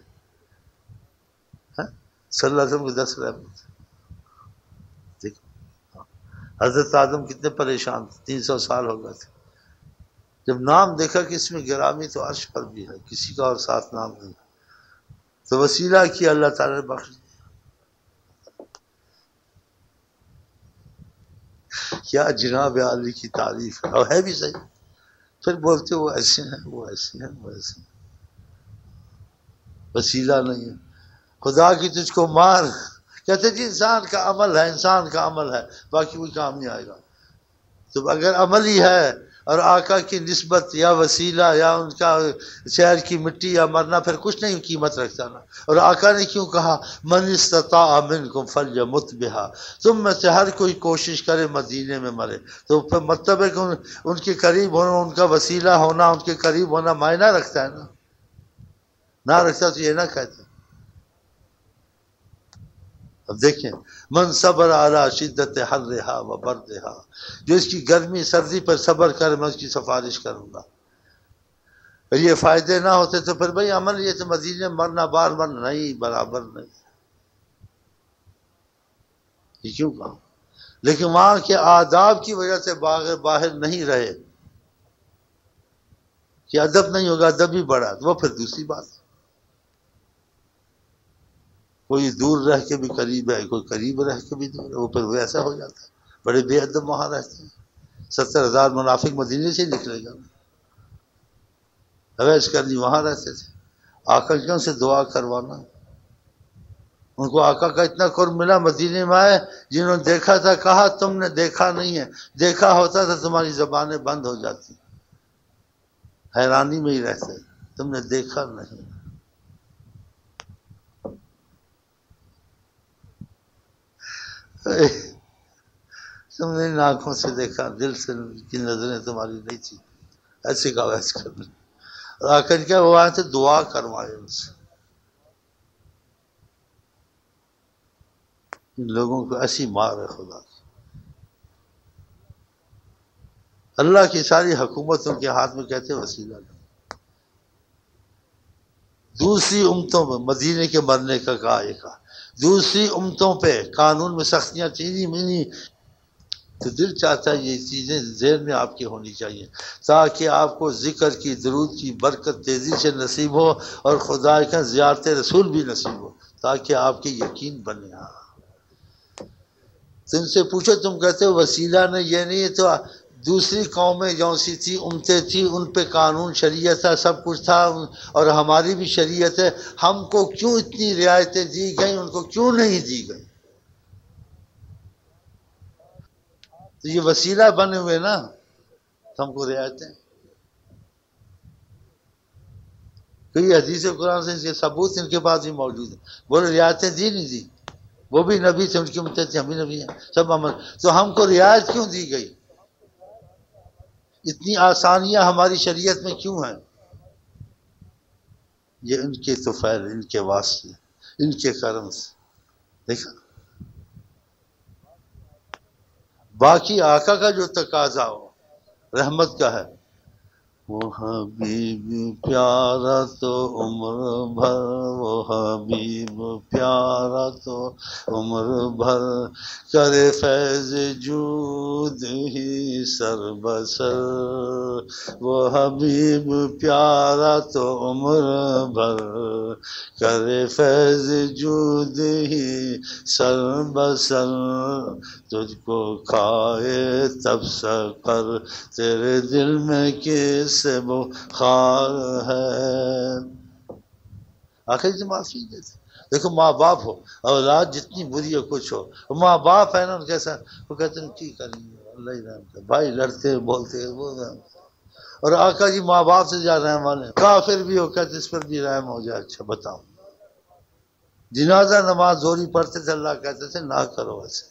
صلی اللہ علیہ وسلم کی 10 رحمت. دیکھو حضرت آدم کتنے پریشان تھے، 300 سال ہو گئے تھے، جب نام دیکھا کہ اس میں گرامی تو عرش پر بھی ہے، کسی کا اور ساتھ نام نہیں، تو وسیلہ کیا، اللہ تعالیٰ نے بخش دیا. کیا جناب عالی کی تعریف ہے، اور ہے بھی صحیح. پھر بولتے وہ ایسے ہیں، وہ ایسے ہیں، وہ ایسے ہیں. وسیلہ نہیں ہے. خدا کی تجھ کو مار، کہتے جی انسان کا عمل ہے، انسان کا عمل ہے، باقی کوئی کام نہیں آئے گا. تو اگر عمل ہی ہے اور آقا کی نسبت یا وسیلہ یا ان کا شہر کی مٹی یا مرنا، پھر کچھ نہیں قیمت رکھتا نا. اور آقا نے کیوں کہا من استطاع منکم فلیمت بہا، تم میں سے ہر کوئی کوشش کرے مدینے میں مرے. تو پھر مطلب ہے کہ ان کے قریب ہونا، ان کا وسیلہ ہونا، ان کے قریب ہونا معنی رکھتا ہے نا، نہ رکھتا تو یہ نہ کہتے. اب دیکھیں من صبر علی شدت حرھا و بردھا، جو اس کی گرمی سردی پر صبر کرے میں اس کی سفارش کروں گا. اگر یہ فائدے نہ ہوتے تو پھر بھائی عمل یہ تو مدینے مرنا بار بار نہیں، برابر نہیں. یہ کیوں کہا؟ لیکن وہاں کے آداب کی وجہ سے باہر نہیں رہے کہ ادب نہیں ہوگا، ادب ہی بڑھا، تو وہ پھر دوسری بات ہے. کوئی دور رہ کے بھی قریب ہے، کوئی قریب رہ کے بھی دور ہے، وہ پھر ویسا ہو جاتا ہے. بڑے بے ادب وہاں رہتے ہیں، 70,000 منافق مدینے سے نکلے گا. اویس کرنی وہاں رہتے تھے، آقا کیوں سے دعا کروانا. ان کو آقا کا اتنا قرب ملا، مدینے میں آئے، جنہوں نے دیکھا تھا کہا تم نے دیکھا نہیں ہے، دیکھا ہوتا تھا تمہاری زبانیں بند ہو جاتی، حیرانی میں ہی رہتے، تم نے دیکھا نہیں. تم نے آنکھوں سے دیکھا، دل سے کی نظریں تمہاری نہیں تھی، ایسے کا ویسے کرنا. اور آخر کیا وہ آئے تھے دعا کروائے ان سے. ان لوگوں کو ایسی مار ہے خدا کی. اللہ کی ساری حکومت ان کے ہاتھ میں، کہتے وسیلہ نہیں. دوسری امتوں میں مدینے کے مرنے کا کہا یہ کہا، دوسری امتوں پہ قانون میں سختیاں چینی منی، تو دل چاہتا ہے یہ چیزیں ذہن میں آپ کی ہونی چاہیے تاکہ آپ کو ذکر کی، درود کی برکت تیزی سے نصیب ہو، اور خدا کا زیارت رسول بھی نصیب ہو، تاکہ آپ کے یقین بنے. تم سے پوچھو، تم کہتے ہو وسیلہ نے، یہ نہیں ہے تو دوسری قومیں جو سی تھی، امتیں تھی، ان پہ قانون شریعت تھا، سب کچھ تھا، اور ہماری بھی شریعت ہے، ہم کو کیوں اتنی رعایتیں دی گئیں، ان کو کیوں نہیں دی گئی؟ تو یہ وسیلہ بنے ہوئے نا، ہم کو رعایتیں. کئی حدیث قرآن سے اس کے ثبوت ان کے پاس بھی موجود ہیں. بولے رعایتیں دی نہیں دی، وہ بھی نبی تھے، ان کی امت تھے، ہم بھی نبی ہیں، سب عمل. تو ہم کو رعایت کیوں دی گئی؟ اتنی آسانیاں ہماری شریعت میں کیوں ہیں؟ یہ ان کے تو فیض، ان کے واسطے، ان کے کرم سے. دیکھا باقی آقا کا جو تقاضا ہو رحمت کا ہے، وہ حبیب پیارا تو عمر بھر، وہ حبیب پیارا تو عمر بھر، کرے فیض جود ہی سر بسر، وہ حبیب پیارا تو عمر بھر، کرے فیض جود ہی سر بسر، تجھ کو کھائے تب سقر، تیرے دل میں کس سے بخار ہے. آخر سے معافی دیتے. دیکھو ماں باپ ہو، اولاد جتنی بری ہو کچھ ہو، ماں باپ ہے نا ان کیسا، وہ کہتے ہیں کی کریں گے، اللہ ہی رحم کرے، بھائی لڑتے بولتے وہ رحم. اور آقا جی ماں باپ سے زیادہ رحم والے، کافر بھی ہو کہتے اس پر بھی رحم ہو جائے. اچھا بتاؤ، جنازہ نماز زوری پڑھتے تھے، اللہ کہتے تھے نہ کرو ایسے،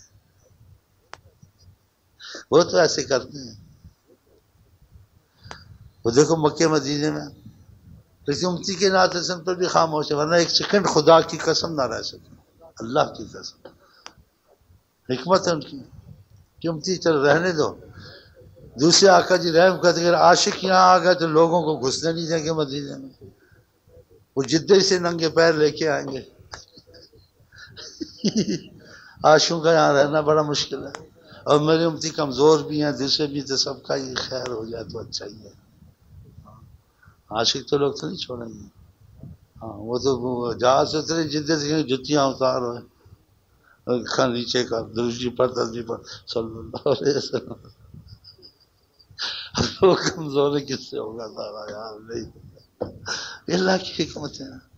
وہ تو ایسے کرتے ہیں. وہ دیکھو مکے مدینے میں لیکن امتی کے ناطے سے ان پر بھی خاموش ہے، ورنہ ایک سیکنڈ خدا کی قسم نہ رہ سکے، اللہ کی قسم. حکمت ہے ان کی کہ امتی چل رہنے دو. دوسرے آقا جی رحم کرتے اگر عاشق یہاں آ گئے تو لوگوں کو گھسنے نہیں دیں گے مدینے میں. وہ جدے سے ننگے پیر لے کے آئیں گے. عاشقوں کا یہاں رہنا بڑا مشکل ہے. اور میری امتی کمزور بھی ہیں دوسرے بھی تو سب کا یہ خیر ہو جائے تو اچھا ہی ہے. عاشق تو لوگ تو نہیں چھوڑیں گے. ہاں وہ تو جہاز سے اترے جدے سے جتیاں اتار ہوئے نیچے کا درجی پر تصویر پر صلی اللہ علیہ وسلم. وہ کمزور کس سے ہوگا سارا یار نہیں. اللہ کی حکمت ہے.